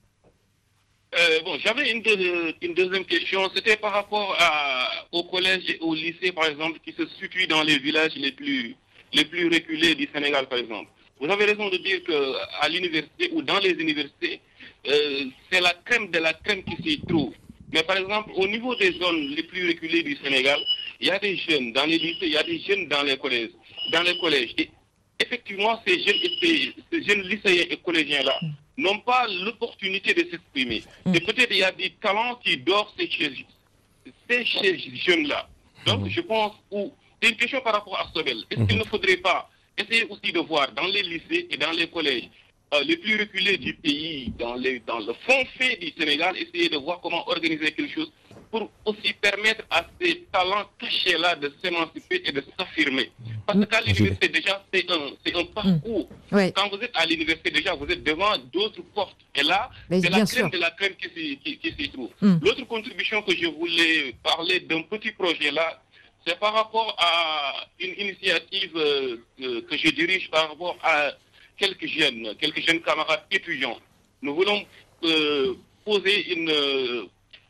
Speaker 12: Euh, bon, j'avais une, deux, une deuxième question. C'était par rapport à, au collège et au lycée, par exemple, qui se situent dans les villages les plus, les plus reculés du Sénégal, par exemple. Vous avez raison de dire qu'à l'université ou dans les universités, euh, c'est la crème de la crème qui s'y trouve. Mais par exemple, au niveau des zones les plus reculées du Sénégal, il y a des jeunes dans les lycées, il y a des jeunes dans les collèges. Dans les collèges. Et effectivement, ces jeunes, ces, ces jeunes lycéens et collégiens-là n'ont pas l'opportunité de s'exprimer. Et peut-être il y a des talents qui dorment chez ces, ces jeunes-là. Donc je pense, ou c'est une question par rapport à Sobel. Est-ce qu'il ne faudrait pas essayer aussi de voir dans les lycées et dans les collèges euh, les plus reculés du pays, dans, les, dans le fond fait du Sénégal, essayer de voir comment organiser quelque chose pour aussi permettre à ces talents cachés-là de s'émanciper et de s'affirmer. Parce qu'à l'université, déjà, c'est un, c'est un parcours.
Speaker 2: Mmh. Ouais.
Speaker 12: Quand vous êtes à l'université, déjà, vous êtes devant d'autres portes. Et là,
Speaker 2: Mais
Speaker 12: c'est
Speaker 2: bien
Speaker 12: la
Speaker 2: sûr.
Speaker 12: crème de la crème qui s'y, qui, qui s'y trouve.
Speaker 2: Mmh.
Speaker 12: L'autre contribution que je voulais parler d'un petit projet-là, c'est par rapport à une initiative euh, que, que je dirige par rapport à quelques jeunes, quelques jeunes camarades étudiants. Nous voulons euh, poser une euh,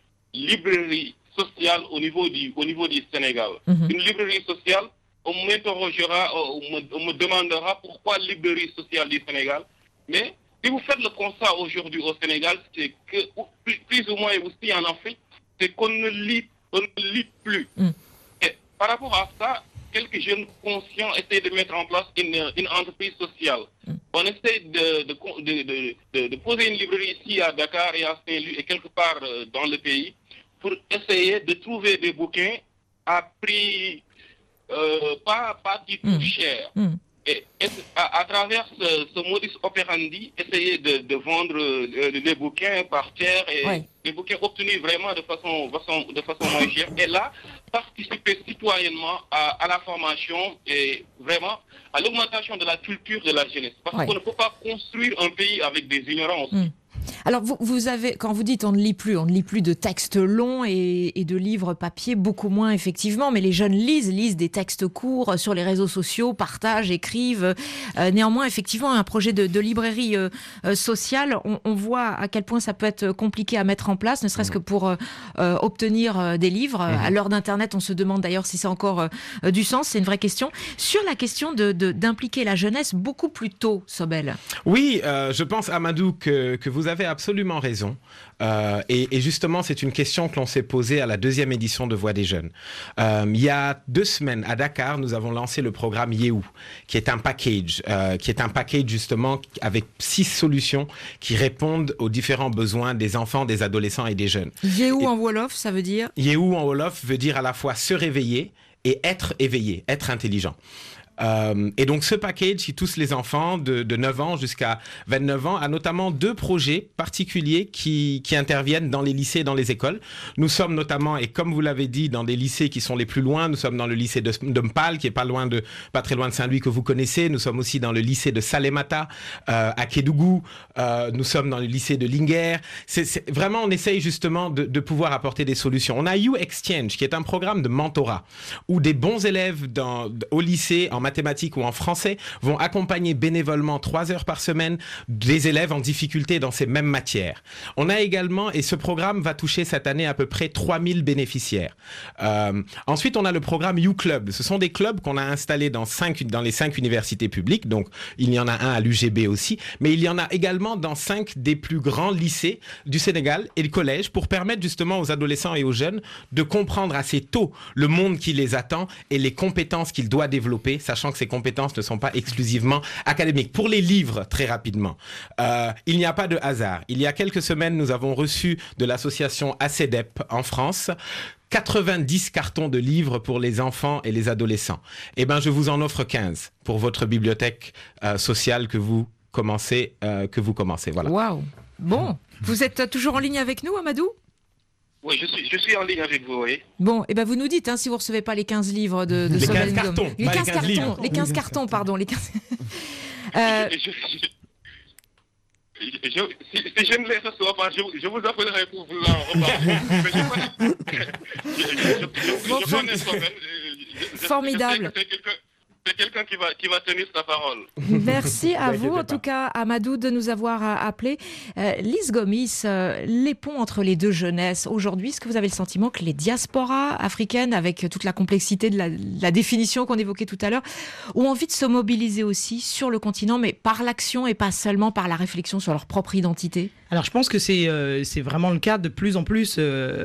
Speaker 12: librairie sociale au niveau du, au niveau du Sénégal. Mm-hmm. Une librairie sociale, on m'interrogera, on me, on me demandera pourquoi librairie sociale du Sénégal. Mais si vous faites le constat aujourd'hui au Sénégal, c'est que plus, plus ou moins aussi en Afrique, c'est qu'on ne lit, on ne lit plus. Mm. Et par rapport à ça, quelques jeunes conscients essaient de mettre en place une, une entreprise sociale. Mm. On essaie de, de, de, de, de poser une librairie ici à Dakar et à Saint-Louis et quelque part dans le pays pour essayer de trouver des bouquins à prix euh, pas, pas du tout mm. cher. Mm. Et, et à, à travers ce, ce modus operandi, essayer de, de vendre euh, les bouquins par terre et ouais. les bouquins obtenus vraiment de façon, façon, de façon moins chère. Et là, participer citoyennement à, à la formation et vraiment à l'augmentation de la culture de la jeunesse. Parce ouais. qu'on ne peut pas construire un pays avec des ignorants aussi.
Speaker 2: Mm. Alors, vous, vous avez, quand vous dites on ne lit plus, on ne lit plus de textes longs et, et de livres papier, beaucoup moins effectivement, mais les jeunes lisent, lisent des textes courts sur les réseaux sociaux, partagent, écrivent. Euh, néanmoins, effectivement, un projet de, de librairie euh, euh, sociale, on, on voit à quel point ça peut être compliqué à mettre en place, ne serait-ce que pour euh, euh, obtenir euh, des livres. Mmh. À l'heure d'Internet, on se demande d'ailleurs si c'est encore euh, du sens, c'est une vraie question. Sur la question de, de, d'impliquer la jeunesse beaucoup plus tôt, Sobel.
Speaker 3: Oui, euh, je pense, Amadou, que, que vous avez absolument raison. Euh, et, et justement, c'est une question que l'on s'est posée à la deuxième édition de Voix des Jeunes. Euh, il y a deux semaines, à Dakar, nous avons lancé le programme Yehou, qui est un package, euh, qui est un package justement avec six solutions qui répondent aux différents besoins des enfants, des adolescents et des jeunes.
Speaker 2: Yehou
Speaker 3: et,
Speaker 2: en Wolof, ça veut dire
Speaker 3: Yehou en Wolof veut dire à la fois se réveiller et être éveillé, être intelligent. Euh, et donc ce package qui touche les enfants de, de neuf ans jusqu'à vingt-neuf ans a notamment deux projets particuliers qui, qui interviennent dans les lycées et dans les écoles. Nous sommes notamment, et comme vous l'avez dit, dans des lycées qui sont les plus loin. Nous sommes dans le lycée de, de Mpal, qui est pas loin de, pas très loin de Saint-Louis que vous connaissez. Nous sommes aussi dans le lycée de Salémata, euh, à Kédougou. Euh, nous sommes dans le lycée de Linguère. C'est, c'est, vraiment, on essaye justement de, de pouvoir apporter des solutions. On a You Exchange, qui est un programme de mentorat où des bons élèves dans, au lycée en mathématiques ou en français vont accompagner bénévolement trois heures par semaine des élèves en difficulté dans ces mêmes matières. On a également, et ce programme va toucher cette année à peu près trois mille bénéficiaires. Euh, ensuite, on a le programme You Club. Ce sont des clubs qu'on a installés dans, cinq, dans les cinq universités publiques. Donc, il y en a un à l'U G B aussi. Mais il y en a également dans cinq des plus grands lycées du Sénégal et le collège pour permettre justement aux adolescents et aux jeunes de comprendre assez tôt le monde qui les attend et les compétences qu'ils doivent développer, sachant que ces compétences ne sont pas exclusivement académiques. Pour les livres, très rapidement, euh, il n'y a pas de hasard. Il y a quelques semaines, nous avons reçu de l'association A C E D E P en France quatre-vingt-dix cartons de livres pour les enfants et les adolescents. Eh ben, je vous en offre quinze pour votre bibliothèque euh, sociale que vous commencez, euh, que vous commencez. Voilà.
Speaker 2: Waouh. Bon, vous êtes toujours en ligne avec nous, Amadou ?
Speaker 12: Oui, je suis, je suis en ligne avec vous, oui.
Speaker 2: Bon, et eh ben vous nous dites hein, si vous ne recevez pas les quinze livres de, de
Speaker 3: les
Speaker 2: Sobel
Speaker 3: quinze cartons,
Speaker 2: les quinze cartons,
Speaker 3: livres.
Speaker 2: les quinze cartons, pardon, les quinze. euh...
Speaker 12: je, je, je, je, je, si, si je ne les reçois pas, je, je vous appellerai pour vous en reparler. je, je, je, je, je connais Sobel.
Speaker 2: Formidable.
Speaker 12: C'est quelqu'un qui va, qui va tenir sa parole.
Speaker 2: Merci à vous, en tout cas, Amadou, de nous avoir appelés. Euh, Lise Gomis, euh, les ponts entre les deux jeunesses. Aujourd'hui, est-ce que vous avez le sentiment que les diasporas africaines, avec toute la complexité de la, la définition qu'on évoquait tout à l'heure, ont envie de se mobiliser aussi sur le continent, mais par l'action et pas seulement par la réflexion sur leur propre identité ?
Speaker 4: Alors, je pense que c'est, euh, c'est vraiment le cas de plus en plus... Euh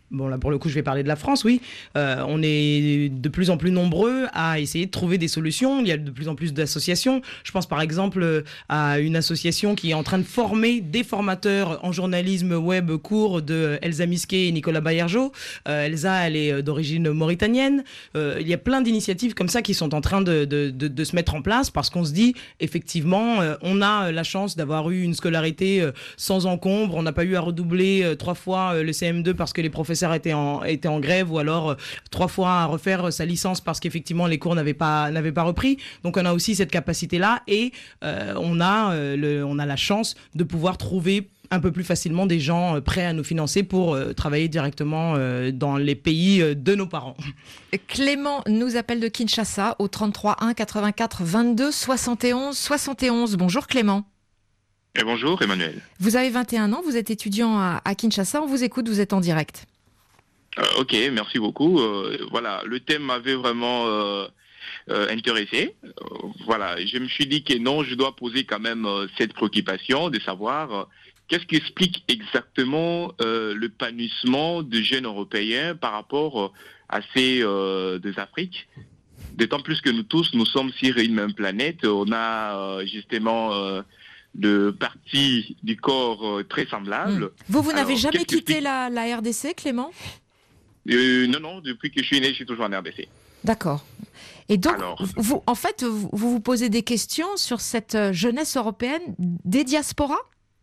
Speaker 4: bon là pour le coup je vais parler de la France, oui, euh, on est de plus en plus nombreux à essayer de trouver des solutions. Il y a de plus en plus d'associations. Je pense par exemple à une association qui est en train de former des formateurs en journalisme web court de Elsa Misquet et Nicolas Baillargeau. Euh, Elsa, elle est d'origine mauritanienne. Euh, il y a plein d'initiatives comme ça qui sont en train de, de, de, de se mettre en place parce qu'on se dit effectivement euh, on a la chance d'avoir eu une scolarité euh, sans encombre. On n'a pas eu à redoubler euh, trois fois euh, le C M deux parce que les professeurs était en, était en grève ou alors euh, trois fois à refaire sa licence parce qu'effectivement les cours n'avaient pas, n'avaient pas repris. Donc on a aussi cette capacité-là et euh, on, a, euh, le, on a la chance de pouvoir trouver un peu plus facilement des gens euh, prêts à nous financer pour euh, travailler directement euh, dans les pays euh, de nos parents.
Speaker 2: Clément nous appelle de Kinshasa au trente-trois un quatre-vingt-quatre vingt-deux soixante et onze soixante et onze. Bonjour Clément.
Speaker 11: Et bonjour Emmanuel.
Speaker 2: Vous avez vingt et un ans, vous êtes étudiant à, à Kinshasa, on vous écoute, vous êtes en direct.
Speaker 11: Euh, ok, merci beaucoup. Euh, voilà, le thème m'avait vraiment euh, euh, intéressé. Euh, voilà, je me suis dit que non, je dois poser quand même euh, cette préoccupation de savoir euh, qu'est-ce qui explique exactement euh, l'épanouissement de jeunes Européens par rapport euh, à ces euh, des Afriques. D'autant plus que nous tous, nous sommes sur une même planète. On a euh, justement euh, de parties du corps euh, très semblables.
Speaker 2: Mmh. Vous, vous n'avez
Speaker 11: Alors,
Speaker 2: jamais
Speaker 11: qu'est-ce qui
Speaker 2: quitté
Speaker 11: explique...
Speaker 2: la, la R D C, Clément ?
Speaker 11: Euh, non, non, depuis que je suis né, je suis toujours en R D C.
Speaker 2: D'accord. Et donc,
Speaker 11: Alors,
Speaker 2: vous, en fait, vous, vous vous posez des questions sur cette jeunesse européenne des diasporas ?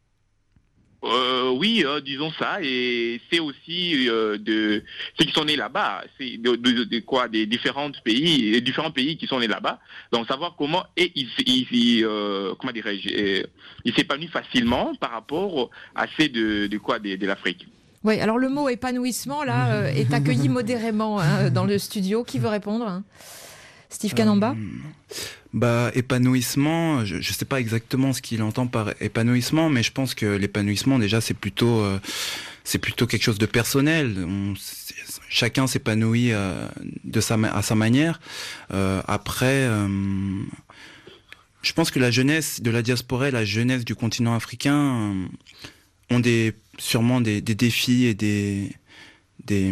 Speaker 11: euh, oui, euh, disons ça, et c'est aussi euh, de ceux qui sont nés là-bas, c'est de, de, de quoi, des différents pays, des différents pays qui sont nés là-bas. Donc savoir comment et ils, ils, ils euh, comment dirais-je, euh, ils s'épanouissent facilement par rapport à ceux de, de quoi, de, de l'Afrique.
Speaker 2: Oui, alors le mot épanouissement, là, euh, est accueilli modérément hein, dans le studio. Qui veut répondre hein Steve Kanamba
Speaker 8: euh, bah, épanouissement, je ne sais pas exactement ce qu'il entend par épanouissement, mais je pense que l'épanouissement, déjà, c'est plutôt, euh, c'est plutôt quelque chose de personnel. On, chacun s'épanouit euh, de sa, à sa manière. Euh, après... Euh, je pense que la jeunesse de la diaspora et la jeunesse du continent africain euh, ont des, sûrement des, des défis et des, des,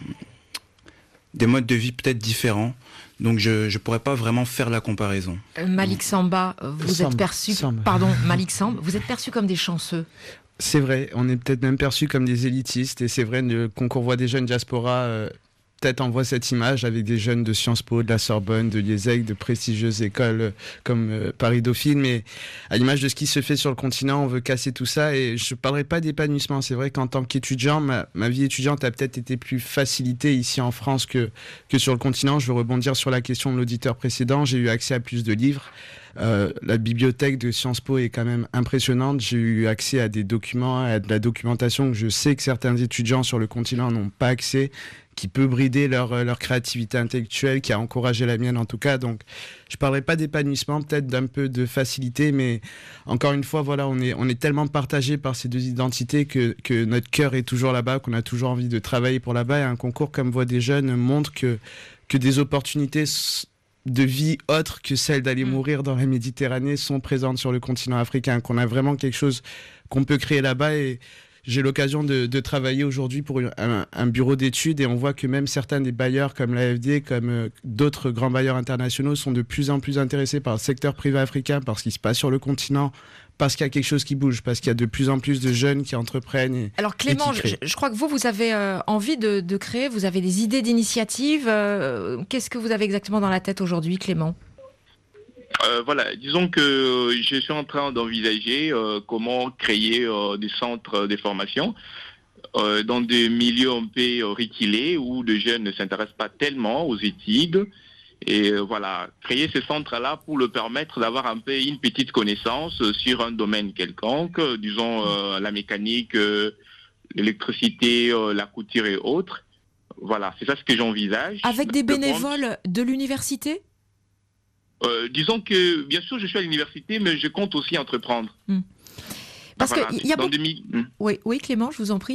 Speaker 8: des modes de vie peut-être différents. Donc je ne pourrais pas vraiment faire la comparaison.
Speaker 2: Euh, Malik Samba, vous
Speaker 5: Samba,
Speaker 2: êtes perçu...
Speaker 5: Samba.
Speaker 2: Pardon, Malik Samba, vous êtes perçu comme des chanceux.
Speaker 5: C'est vrai, on est peut-être même perçus comme des élitistes et c'est vrai, le concours Voix des jeunes diaspora euh, peut-être envoie cette image avec des jeunes de Sciences Po, de la Sorbonne, de l'IESEG, de prestigieuses écoles euh, comme euh, Paris-Dauphine, mais à l'image de ce qui se fait sur le continent, on veut casser tout ça et je ne parlerai pas d'épanouissement. C'est vrai qu'en tant qu'étudiant, ma, ma vie étudiante a peut-être été plus facilitée ici en France que, que sur le continent. Je veux rebondir sur la question de l'auditeur précédent. J'ai eu accès à plus de livres. Euh, la bibliothèque de Sciences Po est quand même impressionnante. J'ai eu accès à des documents, à de la documentation que je sais que certains étudiants sur le continent n'ont pas accès, qui peut brider leur, leur créativité intellectuelle, qui a encouragé la mienne en tout cas. Donc je ne parlerai pas d'épanouissement, peut-être d'un peu de facilité, mais encore une fois, voilà, on est, on est tellement partagé par ces deux identités que, que notre cœur est toujours là-bas, qu'on a toujours envie de travailler pour là-bas. Et un concours comme Voix des jeunes montre que, que des opportunités de vie autres que celle d'aller mourir dans la Méditerranée sont présentes sur le continent africain, qu'on a vraiment quelque chose qu'on peut créer là-bas. Et j'ai l'occasion de, de travailler aujourd'hui pour un, un bureau d'études et on voit que même certains des bailleurs comme l'A F D, comme euh, d'autres grands bailleurs internationaux sont de plus en plus intéressés par le secteur privé africain, par ce qui se passe sur le continent, parce qu'il y a quelque chose qui bouge, parce qu'il y a de plus en plus de jeunes qui entreprennent. Et,
Speaker 2: Alors Clément, je, je crois que vous, vous avez euh, envie de, de créer, vous avez des idées d'initiative. Euh, qu'est-ce que vous avez exactement dans la tête aujourd'hui, Clément ?
Speaker 11: Euh, voilà, disons que je suis en train d'envisager euh, comment créer euh, des centres de formation euh, dans des milieux un peu reculés où les jeunes ne s'intéressent pas tellement aux études. Et euh, voilà, créer ce centre-là pour le permettre d'avoir un peu une petite connaissance sur un domaine quelconque, euh, disons euh, la mécanique, euh, l'électricité, euh, la couture et autres. Voilà, c'est ça ce que j'envisage.
Speaker 2: Avec des bénévoles de l'université ?
Speaker 11: Euh, disons que, bien sûr, je suis à l'université, mais je compte aussi entreprendre.
Speaker 2: Mmh. Parce
Speaker 11: voilà,
Speaker 2: que il y a beaucoup...
Speaker 11: demi... mmh.
Speaker 2: oui, oui, Clément, je vous en prie.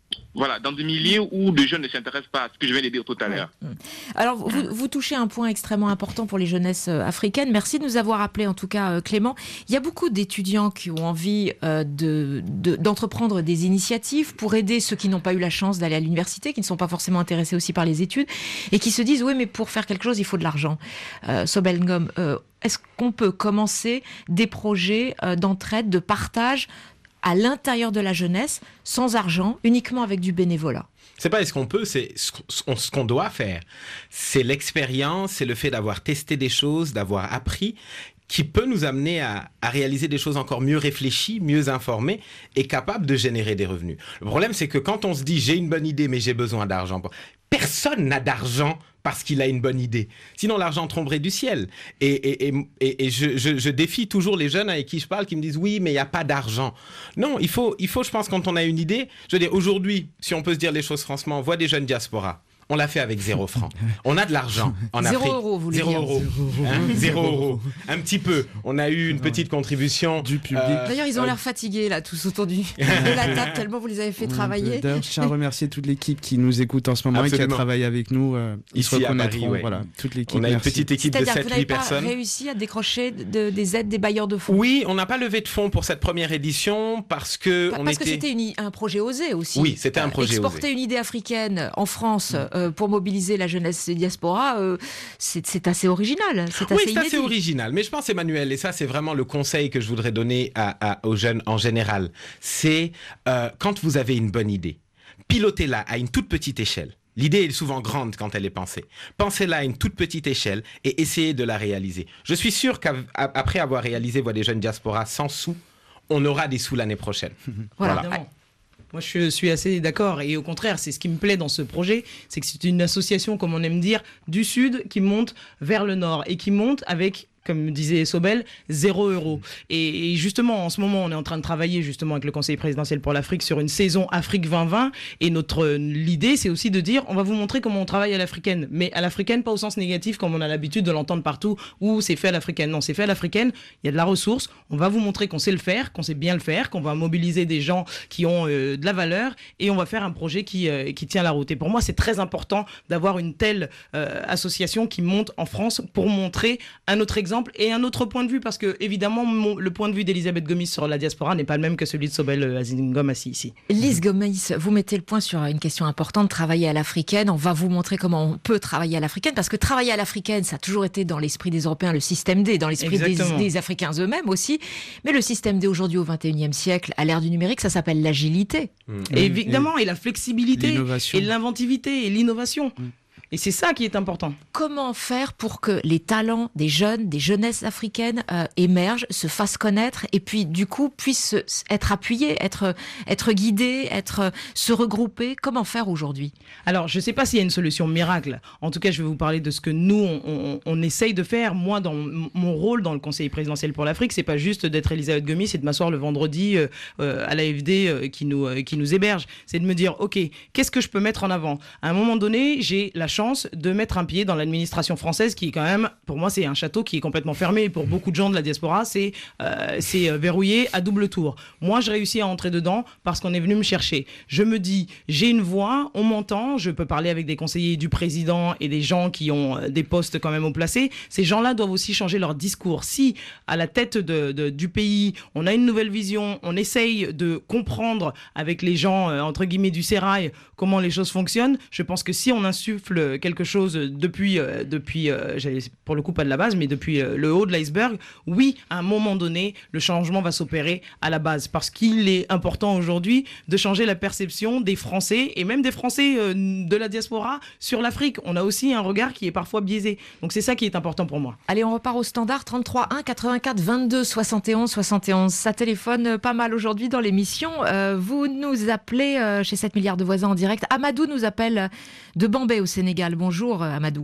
Speaker 11: voilà, dans des milieux où les jeunes ne s'intéressent pas à ce que je viens de dire tout à l'heure.
Speaker 2: Alors, vous, vous touchez un point extrêmement important pour les jeunesses africaines. Merci de nous avoir appelé, en tout cas, Clément. Il y a beaucoup d'étudiants qui ont envie euh, de, de, d'entreprendre des initiatives pour aider ceux qui n'ont pas eu la chance d'aller à l'université, qui ne sont pas forcément intéressés aussi par les études, et qui se disent, oui, mais pour faire quelque chose, il faut de l'argent. Euh, Sobel Ngom, euh, est-ce qu'on peut commencer des projets euh, d'entraide, de partage à l'intérieur de la jeunesse, sans argent, uniquement avec du bénévolat?
Speaker 3: C'est pas est-ce qu'on peut, c'est ce qu'on doit faire. C'est l'expérience, c'est le fait d'avoir testé des choses, d'avoir appris, qui peut nous amener à, à réaliser des choses encore mieux réfléchies, mieux informées et capables de générer des revenus. Le problème, c'est que quand on se dit j'ai une bonne idée, mais j'ai besoin d'argent, personne n'a d'argent parce qu'il a une bonne idée. Sinon, l'argent tomberait du ciel. Et, et, et, et, et je, je, je défie toujours les jeunes avec qui je parle qui me disent « Oui, mais il n'y a pas d'argent. » Non, il faut, il faut, je pense, quand on a une idée... Je veux dire, aujourd'hui, si on peut se dire les choses franchement, on voit des jeunes diasporas. On l'a fait avec zéro franc. On a de l'argent en Afrique.
Speaker 2: Zéro euro, vous voulez
Speaker 3: zéro
Speaker 2: dire.
Speaker 3: Euro. Hein, zéro euro. Un petit peu. On a eu une petite contribution
Speaker 5: du public.
Speaker 3: Euh,
Speaker 2: D'ailleurs, ils ont
Speaker 3: euh,
Speaker 2: l'air fatigués, là, tous autour du, de la table, tellement vous les avez fait travailler.
Speaker 5: D'ailleurs, je tiens à remercier toute l'équipe qui nous écoute en ce moment
Speaker 3: Absolument.
Speaker 5: et qui a travaillé avec nous. Euh, ils
Speaker 3: Ici
Speaker 5: se
Speaker 3: à
Speaker 5: reconnaîtront.
Speaker 3: Paris, ouais.
Speaker 5: Voilà, toute l'équipe.
Speaker 3: On a une
Speaker 5: merci.
Speaker 3: petite équipe de
Speaker 2: C'est-à-dire que
Speaker 3: sept
Speaker 2: vous n'avez
Speaker 3: huit
Speaker 2: pas
Speaker 3: personnes.
Speaker 2: réussi à décrocher de, des aides des bailleurs de fonds?
Speaker 3: Oui, on n'a pas levé de fonds pour cette première édition parce que...
Speaker 2: Pa-
Speaker 3: on
Speaker 2: Parce que
Speaker 3: était...
Speaker 2: c'était une- un projet osé aussi.
Speaker 3: Oui, c'était un projet
Speaker 2: Exporter
Speaker 3: osé.
Speaker 2: une idée africaine en France euh, pour mobiliser la jeunesse diaspora, euh, c'est c'est assez original. C'est
Speaker 3: Oui,
Speaker 2: assez
Speaker 3: c'est
Speaker 2: inédit.
Speaker 3: assez original. Mais je pense, Emmanuel, et ça, c'est vraiment le conseil que je voudrais donner à, à- aux jeunes en général, c'est euh, quand vous avez une bonne idée, pilotez-la à une toute petite échelle. L'idée est souvent grande quand elle est pensée. Pensez-la à une toute petite échelle et essayez de la réaliser. Je suis sûr qu'après avoir réalisé Voix des jeunes diaspora sans sous, on aura des sous l'année prochaine.
Speaker 2: Voilà.
Speaker 4: Évidemment. Moi, je suis assez d'accord. Et au contraire, c'est ce qui me plaît dans ce projet, c'est que c'est une association, comme on aime dire, du Sud qui monte vers le Nord et qui monte avec, comme disait Sobel, zéro euro. Et, et justement, en ce moment, on est en train de travailler justement avec le Conseil présidentiel pour l'Afrique sur une saison Afrique vingt vingt. Et notre l'idée, c'est aussi de dire, on va vous montrer comment on travaille à l'africaine, mais à l'africaine, pas au sens négatif, comme on a l'habitude de l'entendre partout, où c'est fait à l'africaine. Non, c'est fait à l'africaine. Il y a de la ressource. On va vous montrer qu'on sait le faire, qu'on sait bien le faire, qu'on va mobiliser des gens qui ont euh, de la valeur, et on va faire un projet qui euh, qui tient la route. Et pour moi, c'est très important d'avoir une telle euh, association qui monte en France pour montrer un autre exemple et un autre point de vue, parce que évidemment mon- le point de vue d'Elisabeth Gomis sur la diaspora n'est pas le même que celui de Sobel euh, Azingom assis ici.
Speaker 2: Lise Gomis, vous mettez le point sur une question importante, travailler à l'africaine. On va vous montrer comment on peut travailler à l'africaine, parce que travailler à l'africaine, ça a toujours été dans l'esprit des Européens le système D, dans l'esprit des,
Speaker 4: Exactement.
Speaker 2: des Africains eux-mêmes aussi. Mais le système D aujourd'hui au vingt et unième siècle, à l'ère du numérique, ça s'appelle l'agilité.
Speaker 4: Et évidemment, et, la flexibilité,
Speaker 5: l'innovation.
Speaker 4: et l'inventivité, et l'innovation. Et c'est ça qui est important.
Speaker 2: Comment faire pour que les talents des jeunes, des jeunesses africaines euh, émergent, se fassent connaître et puis du coup puissent se- être appuyés, être, être guidés, être, se regrouper? Comment faire aujourd'hui?
Speaker 4: Alors, je ne sais pas s'il y a une solution miracle. En tout cas, je vais vous parler de ce que nous, on, on, on essaye de faire. Moi, dans m- mon rôle dans le Conseil présidentiel pour l'Afrique, c'est pas juste d'être Elisabeth Gomis, c'est de m'asseoir le vendredi euh, euh, à l'A F D euh, qui, nous, euh, qui nous héberge. C'est de me dire, OK, qu'est-ce que je peux mettre en avant? À un moment donné, j'ai la chance de mettre un pied dans l'administration française qui est quand même, pour moi, c'est un château qui est complètement fermé. Et pour beaucoup de gens de la diaspora, c'est euh, c'est euh, verrouillé à double tour. Moi, je réussis à entrer dedans parce qu'on est venu me chercher. Je me dis, j'ai une voix, on m'entend, je peux parler avec des conseillers du président et des gens qui ont euh, des postes quand même haut placés. Ces gens-là doivent aussi changer leur discours. Si, à la tête de, de- du pays, on a une nouvelle vision, on essaye de comprendre avec les gens, euh, entre guillemets, du sérail, comment les choses fonctionnent, je pense que si on insuffle quelque chose depuis, euh, depuis euh, j'allais- pour le coup pas de la base, mais depuis euh, le haut de l'iceberg, oui, à un moment donné, le changement va s'opérer à la base. Parce qu'il est important aujourd'hui de changer la perception des Français, et même des Français euh, de la diaspora, sur l'Afrique. On a aussi un regard qui est parfois biaisé. Donc c'est ça qui est important pour moi.
Speaker 2: Allez, on repart au standard trente-trois un quatre-vingt-quatre vingt-deux soixante et onze soixante et onze. Ça téléphone euh, pas mal aujourd'hui dans l'émission. Euh, vous nous appelez euh, chez sept milliards de voisins en direct. Amadou nous appelle de Bambey au Sénégal. Bonjour euh, Amadou.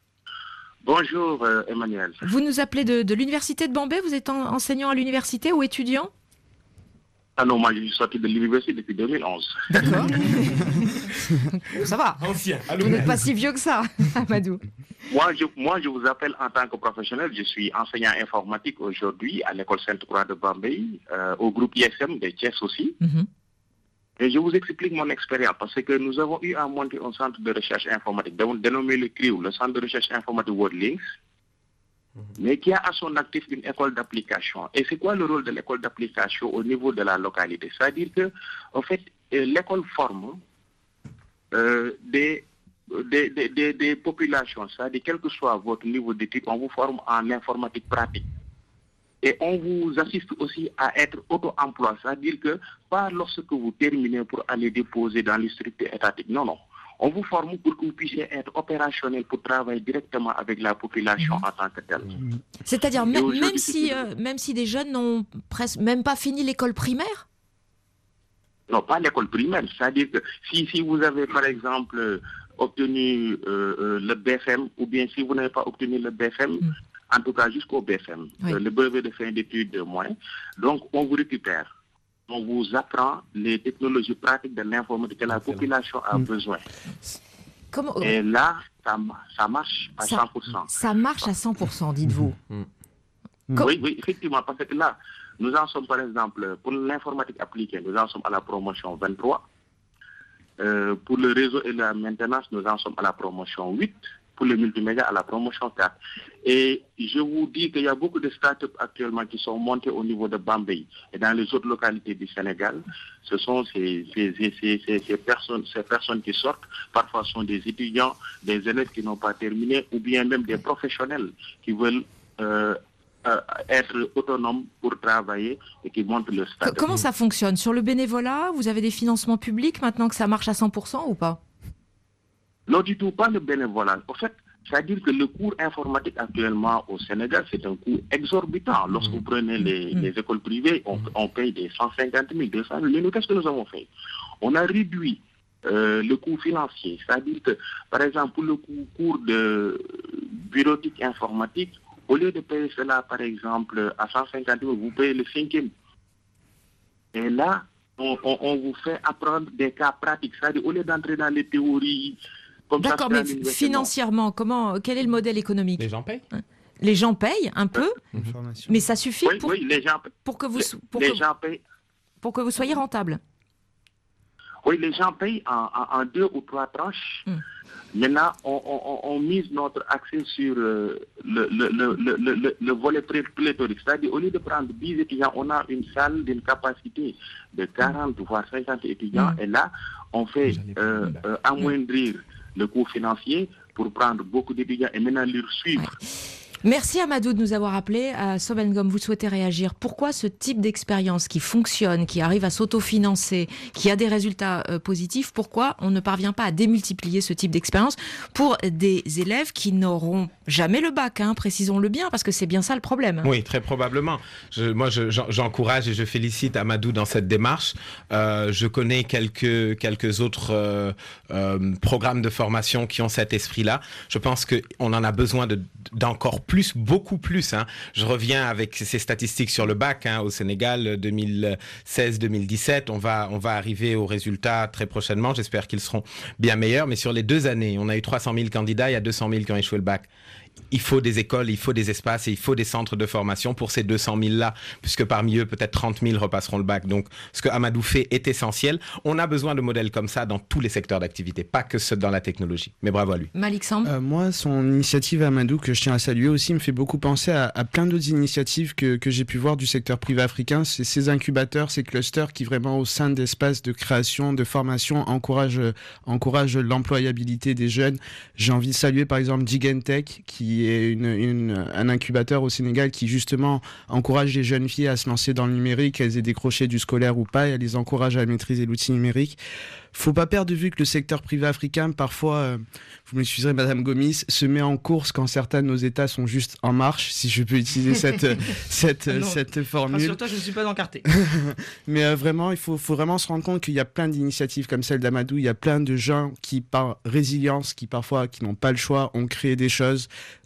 Speaker 12: Bonjour euh, Emmanuel.
Speaker 2: Vous nous appelez de, de l'université de Bambey. Vous êtes en- enseignant à l'université ou étudiant?
Speaker 12: Ah non, moi je suis sorti de l'université depuis deux mille onze.
Speaker 2: D'accord. Ça va.
Speaker 3: Ancien.
Speaker 2: Vous n'êtes pas si vieux que ça, Amadou.
Speaker 12: Moi je, moi, je vous appelle en tant que professionnel. Je suis enseignant informatique aujourd'hui à l'école Sainte-Croix de Bambey, euh, au groupe I S M de Thiès aussi.
Speaker 2: Mhm.
Speaker 12: Et je vous explique mon expérience, parce que nous avons eu à monter un centre de recherche informatique, dénommé le C R I O, le centre de recherche informatique WorldLinks, mais qui a à son actif une école d'application. Et c'est quoi le rôle de l'école d'application au niveau de la localité? C'est-à-dire que, en fait, l'école forme euh, des, des, des, des, des populations, c'est-à-dire quel que soit votre niveau d'études, on vous forme en informatique pratique. Et on vous assiste aussi à être auto-emploi, c'est-à-dire que pas lorsque vous terminez pour aller déposer dans les structures étatiques, non, non. On vous forme pour que vous puissiez être opérationnel pour travailler directement avec la population mmh. en tant que telle.
Speaker 2: C'est-à-dire même, même, si, euh, même si des jeunes n'ont presque même pas fini l'école primaire?
Speaker 12: Non, pas l'école primaire. C'est-à-dire que si, si vous avez par exemple obtenu euh, euh, le B F M ou bien si vous n'avez pas obtenu le B F M, mmh. en tout cas jusqu'au B F M, oui. euh, le brevet de fin d'études moins, donc on vous récupère. On vous apprend les technologies pratiques de l'informatique que la population a mmh. besoin.
Speaker 2: Comment...
Speaker 12: Et là, ça, ça marche à
Speaker 2: ça,
Speaker 12: cent pour cent.
Speaker 2: Ça marche à cent pour cent, dites-vous.
Speaker 12: Mmh. Mmh. Oui, oui, effectivement, parce que là, nous en sommes par exemple, pour l'informatique appliquée, nous en sommes à la promotion vingt-trois. Euh, pour le réseau et la maintenance, nous en sommes à la promotion huit. Pour le multimédia, à la promotion quatre. Et je vous dis qu'il y a beaucoup de startups actuellement qui sont montées au niveau de Bambey et dans les autres localités du Sénégal. Ce sont ces, ces, ces, ces, ces, personnes, ces personnes qui sortent, parfois sont des étudiants, des élèves qui n'ont pas terminé, ou bien même des professionnels qui veulent euh, euh, être autonomes pour travailler et qui montent le startup.
Speaker 2: Comment ça fonctionne? Sur le bénévolat, vous avez des financements publics maintenant que ça marche à cent pour cent ou pas?
Speaker 12: Non du tout, pas le bénévolat. En fait, c'est-à-dire que le cours informatique actuellement au Sénégal, c'est un coût exorbitant. Lorsque vous prenez les, les écoles privées, on, on paye des cent cinquante mille, deux cent mille. Mais nous, qu'est-ce que nous avons fait? On a réduit euh, le coût financier. C'est-à-dire que, par exemple, pour le cours de bureautique informatique, au lieu de payer cela, par exemple, à cent cinquante mille, vous payez le cinquième. Et là, on, on, on vous fait apprendre des cas pratiques. C'est-à-dire, au lieu d'entrer dans les théories...
Speaker 2: D'accord, mais financièrement, comment, quel est le modèle économique?
Speaker 3: Les gens payent.
Speaker 2: Les gens payent un peu,
Speaker 3: mmh.
Speaker 2: mais ça suffit
Speaker 12: oui,
Speaker 2: pour,
Speaker 12: oui, les gens,
Speaker 2: pour, que vous, pour,
Speaker 12: les
Speaker 2: que,
Speaker 12: gens payent.
Speaker 2: pour que vous soyez rentable.
Speaker 12: Oui, les gens payent en, en, en deux ou trois tranches. Mmh. Maintenant, on, on, on mise notre accès sur euh, le, le, le, le, le, le volet pléthorique. C'est-à-dire, au lieu de prendre dix étudiants, on a une salle d'une capacité de quarante voire cinquante étudiants. Mmh. Et là, on fait euh, euh, amoindrir le coût financier pour prendre beaucoup d'étudiants et maintenant les suivre.
Speaker 2: Ouais. Merci Amadou de nous avoir appelés. À Sobengom, vous souhaitez réagir. Pourquoi ce type d'expérience qui fonctionne, qui arrive à s'autofinancer, qui a des résultats euh, positifs, pourquoi on ne parvient pas à démultiplier ce type d'expérience pour des élèves qui n'auront jamais le bac, hein, précisons-le bien, parce que c'est bien ça le problème.
Speaker 3: Oui, très probablement. Je, moi, je, j'encourage et je félicite Amadou dans cette démarche. Euh, je connais quelques, quelques autres euh, euh, programmes de formation qui ont cet esprit-là. Je pense qu'on en a besoin de, d'encore plus, beaucoup plus. Hein. Je reviens avec ces statistiques sur le bac hein, au Sénégal deux mille seize deux mille dix-sept. On va, on va arriver aux résultats très prochainement. J'espère qu'ils seront bien meilleurs. Mais sur les deux années, on a eu trois cent mille candidats. Il y a deux cent mille qui ont échoué le bac. Il faut des écoles, il faut des espaces et il faut des centres de formation pour ces deux cent mille-là, puisque parmi eux, peut-être trente mille repasseront le bac. Donc, ce que Amadou fait est essentiel. On a besoin de modèles comme ça dans tous les secteurs d'activité, pas que ceux dans la technologie. Mais bravo à lui.
Speaker 2: Malik Samb.
Speaker 5: Euh, moi, son initiative Amadou, que je tiens à saluer aussi, me fait beaucoup penser à, à plein d'autres initiatives que, que j'ai pu voir du secteur privé africain. C'est ces incubateurs, ces clusters qui vraiment, au sein d'espaces de création, de formation, encouragent, encouragent l'employabilité des jeunes. J'ai envie de saluer par exemple Digentech, qui qui est une, une, un incubateur au Sénégal qui justement encourage les jeunes filles à se lancer dans le numérique, qu'elles aient décroché du scolaire ou pas, et elle les encourage à maîtriser l'outil numérique. Faut pas perdre de vue que le secteur privé africain, parfois, euh, vous m'excuserez Madame Gomis, se met en course quand certains de nos États sont juste en marche, si je peux utiliser cette, cette,
Speaker 4: non,
Speaker 5: cette formule.
Speaker 4: Rassure-toi, je ne suis pas encarté.
Speaker 5: Mais euh, vraiment, il faut, faut vraiment se rendre compte qu'il y a plein d'initiatives comme celle d'Amadou, il y a plein de gens qui, par résilience, qui parfois qui n'ont pas le choix, ont créé des choses.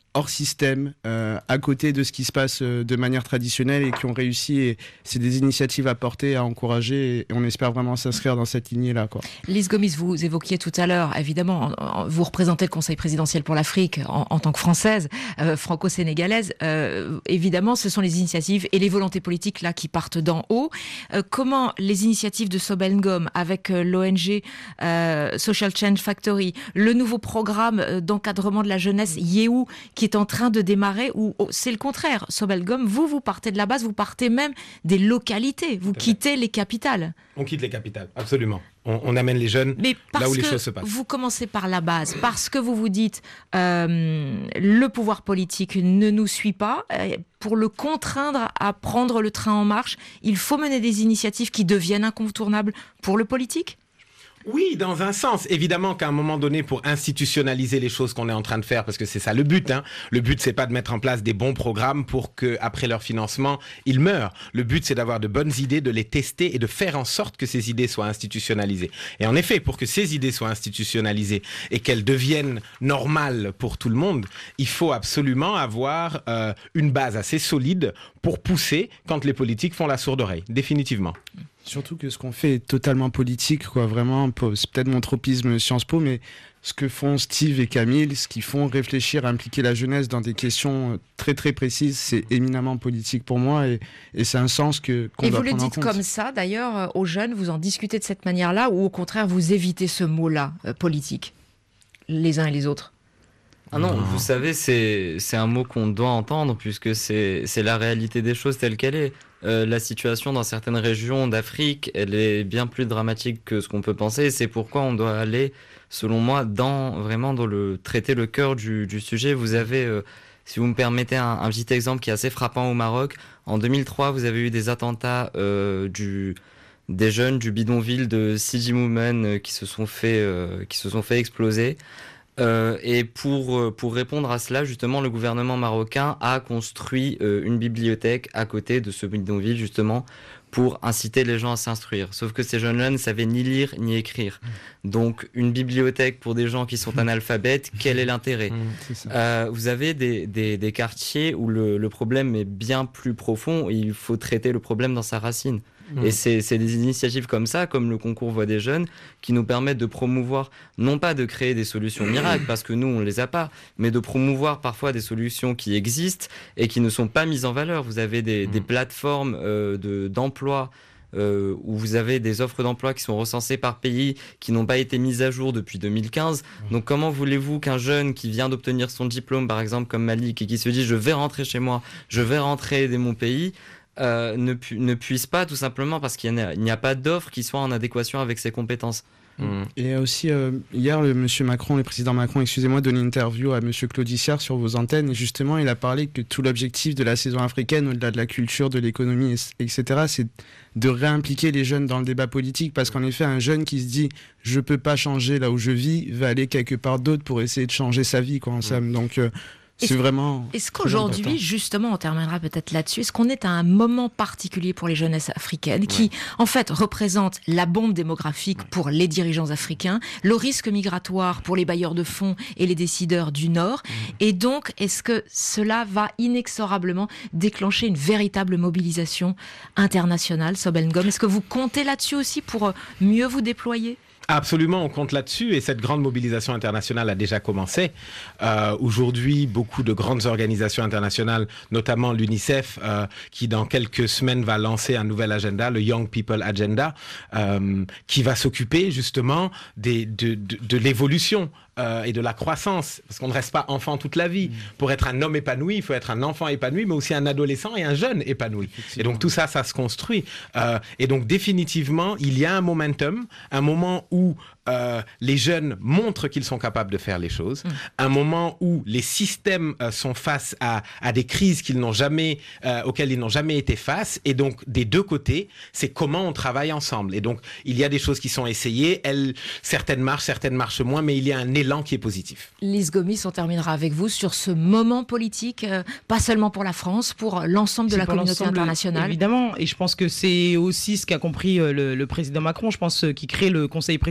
Speaker 5: hors système, euh, à côté de ce qui se passe euh, de manière traditionnelle et qui ont réussi. Et c'est des initiatives à porter, à encourager, et on espère vraiment s'inscrire dans cette lignée-là, quoi.
Speaker 2: Lise Gomis, vous évoquiez tout à l'heure, évidemment, vous représentez le Conseil présidentiel pour l'Afrique en, en tant que Française, euh, franco-sénégalaise. Euh, évidemment, ce sont les initiatives et les volontés politiques là qui partent d'en haut. Euh, comment les initiatives de Sobel Ngom avec euh, l'O N G euh, Social Change Factory, le nouveau programme d'encadrement de la jeunesse Yehu, qui est en train de démarrer, ou oh, c'est le contraire, Sobel Ngom, vous, vous partez de la base, vous partez même des localités, vous quittez les capitales.
Speaker 3: On quitte les capitales, absolument. On, on amène les jeunes
Speaker 2: Mais
Speaker 3: là où les
Speaker 2: que
Speaker 3: choses se passent.
Speaker 2: Vous commencez par la base, parce que vous vous dites euh, le pouvoir politique ne nous suit pas. Euh, pour le contraindre à prendre le train en marche, il faut mener des initiatives qui deviennent incontournables pour le politique.
Speaker 3: Oui, dans un sens. Évidemment qu'à un moment donné, pour institutionnaliser les choses qu'on est en train de faire, parce que c'est ça le but, hein. Le but, c'est pas de mettre en place des bons programmes pour que, après leur financement, ils meurent. Le but, c'est d'avoir de bonnes idées, de les tester et de faire en sorte que ces idées soient institutionnalisées. Et en effet, pour que ces idées soient institutionnalisées et qu'elles deviennent normales pour tout le monde, il faut absolument avoir euh, une base assez solide pour pousser quand les politiques font la sourde oreille. Définitivement.
Speaker 5: Surtout que ce qu'on fait est totalement politique, quoi. Vraiment, c'est peut-être mon tropisme Sciences Po, mais ce que font Steve et Camille, ce qu'ils font réfléchir, impliquer la jeunesse dans des questions très très précises, c'est éminemment politique pour moi, et, et c'est un sens que qu'on
Speaker 2: et
Speaker 5: doit
Speaker 2: vous le
Speaker 5: prendre en
Speaker 2: dites
Speaker 5: compte.
Speaker 2: comme ça, d'ailleurs, aux jeunes, vous en discutez de cette manière-là, ou au contraire, vous évitez ce mot-là, euh, politique, les uns et les autres?
Speaker 9: Ah non, vous savez, c'est c'est un mot qu'on doit entendre puisque c'est c'est la réalité des choses telle qu'elle est. Euh, la situation dans certaines régions d'Afrique, elle est bien plus dramatique que ce qu'on peut penser. Et c'est pourquoi on doit aller, selon moi, dans vraiment dans le traiter le cœur du, du sujet. Vous avez, euh, si vous me permettez, un, un petit exemple qui est assez frappant au Maroc. En deux mille trois, vous avez eu des attentats euh, du des jeunes du bidonville de Sidi Moumen euh, qui se sont fait euh, qui se sont fait exploser. Euh, et pour, pour répondre à cela, justement, le gouvernement marocain a construit euh, une bibliothèque à côté de ce bidonville, justement, pour inciter les gens à s'instruire. Sauf que ces jeunes-là ne savaient ni lire ni écrire. Donc, une bibliothèque pour des gens qui sont analphabètes, quel est l'intérêt ? euh, Vous avez des, des, des quartiers où le, le problème est bien plus profond et il faut traiter le problème dans sa racine. Mmh. Et c'est, c'est des initiatives comme ça, comme le concours Voix des jeunes, qui nous permettent de promouvoir, non pas de créer des solutions miracles, parce que nous, on ne les a pas, mais de promouvoir parfois des solutions qui existent et qui ne sont pas mises en valeur. Vous avez des, mmh. des plateformes euh, de, d'emploi euh, où vous avez des offres d'emploi qui sont recensées par pays, qui n'ont pas été mises à jour depuis deux mille quinze. Mmh. Donc comment voulez-vous qu'un jeune qui vient d'obtenir son diplôme, par exemple comme Malik, et qui se dit « je vais rentrer chez moi, je vais rentrer aider mon pays », Euh, ne, pu- ne puisse pas, tout simplement parce qu'il n'y a, il n'y a pas d'offre qui soit en adéquation avec ses compétences.
Speaker 5: Mmh. Et aussi, euh, hier, le monsieur Macron, le président Macron, excusez-moi, donné une interview à monsieur Claude Issard sur vos antennes, et justement, il a parlé que tout l'objectif de la saison africaine, au-delà de la culture, de l'économie, et cetera, c'est de réimpliquer les jeunes dans le débat politique, parce qu'en effet, un jeune qui se dit « je peux pas changer là où je vis », va aller quelque part d'autre pour essayer de changer sa vie, quoi, en somme. Mmh. Donc... Euh, C'est
Speaker 2: est-ce,
Speaker 5: vraiment.
Speaker 2: Est-ce qu'aujourd'hui, important. Justement, on terminera peut-être là-dessus, est-ce qu'on est à un moment particulier pour les jeunesses africaines qui, ouais. en fait, représentent la bombe démographique ouais. pour les dirigeants africains, le risque migratoire pour les bailleurs de fonds et les décideurs du Nord, mmh. et donc, est-ce que cela va inexorablement déclencher une véritable mobilisation internationale, Sobel Ngom ? Est-ce que vous comptez là-dessus aussi pour mieux vous déployer ?
Speaker 3: Absolument, on compte là-dessus et cette grande mobilisation internationale a déjà commencé. Euh, aujourd'hui, beaucoup de grandes organisations internationales, notamment l'UNICEF, euh, qui dans quelques semaines va lancer un nouvel agenda, le Young People Agenda, euh, qui va s'occuper justement des, de, de, de l'évolution euh, et de la croissance, parce qu'on ne reste pas enfant toute la vie. Mmh. Pour être un homme épanoui, il faut être un enfant épanoui, mais aussi un adolescent et un jeune épanoui. Et donc tout ça, ça se construit. Euh, et donc définitivement, il y a un momentum, un moment où où euh, les jeunes montrent qu'ils sont capables de faire les choses, mmh. un moment où les systèmes euh, sont face à, à des crises qu'ils n'ont jamais, euh, auxquelles ils n'ont jamais été face, et donc des deux côtés, c'est comment on travaille ensemble. Et donc il y a des choses qui sont essayées, elles, certaines marchent, certaines marchent moins, mais il y a un élan qui est positif.
Speaker 2: Lise Gomis, on terminera avec vous sur ce moment politique, euh, pas seulement pour la France, pour l'ensemble de
Speaker 4: c'est
Speaker 2: la communauté internationale.
Speaker 4: Évidemment, et je pense que c'est aussi ce qu'a compris euh, le, le président Macron, je pense euh, qu'il crée le Conseil présidentiel, c'est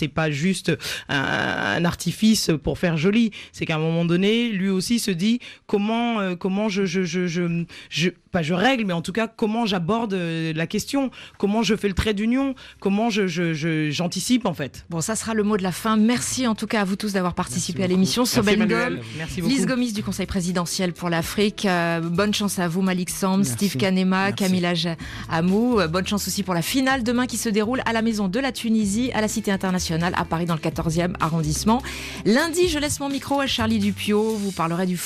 Speaker 4: c'est pas juste un, un artifice pour faire joli. C'est qu'à un moment donné, lui aussi se dit comment, euh, comment je, je, je, je, je, pas je règle, mais en tout cas, comment j'aborde la question, comment je fais le trait d'union, comment je, je, je, j'anticipe en fait.
Speaker 2: Bon, ça sera le mot de la fin. Merci en tout cas à vous tous d'avoir participé à l'émission. Soben Ngom, Lise Gomis du Conseil présidentiel pour l'Afrique. Euh, bonne chance à vous, Malik Samb,
Speaker 5: Merci.
Speaker 2: Steve Kanema,
Speaker 5: Merci.
Speaker 2: Camilla Amou. Euh, bonne chance aussi pour la finale demain qui se déroule à la Maison de la Tunisie, à la Cité internationale, à Paris dans le quatorzième arrondissement. Lundi, je laisse mon micro à Charlie Dupiot. Vous parlerez du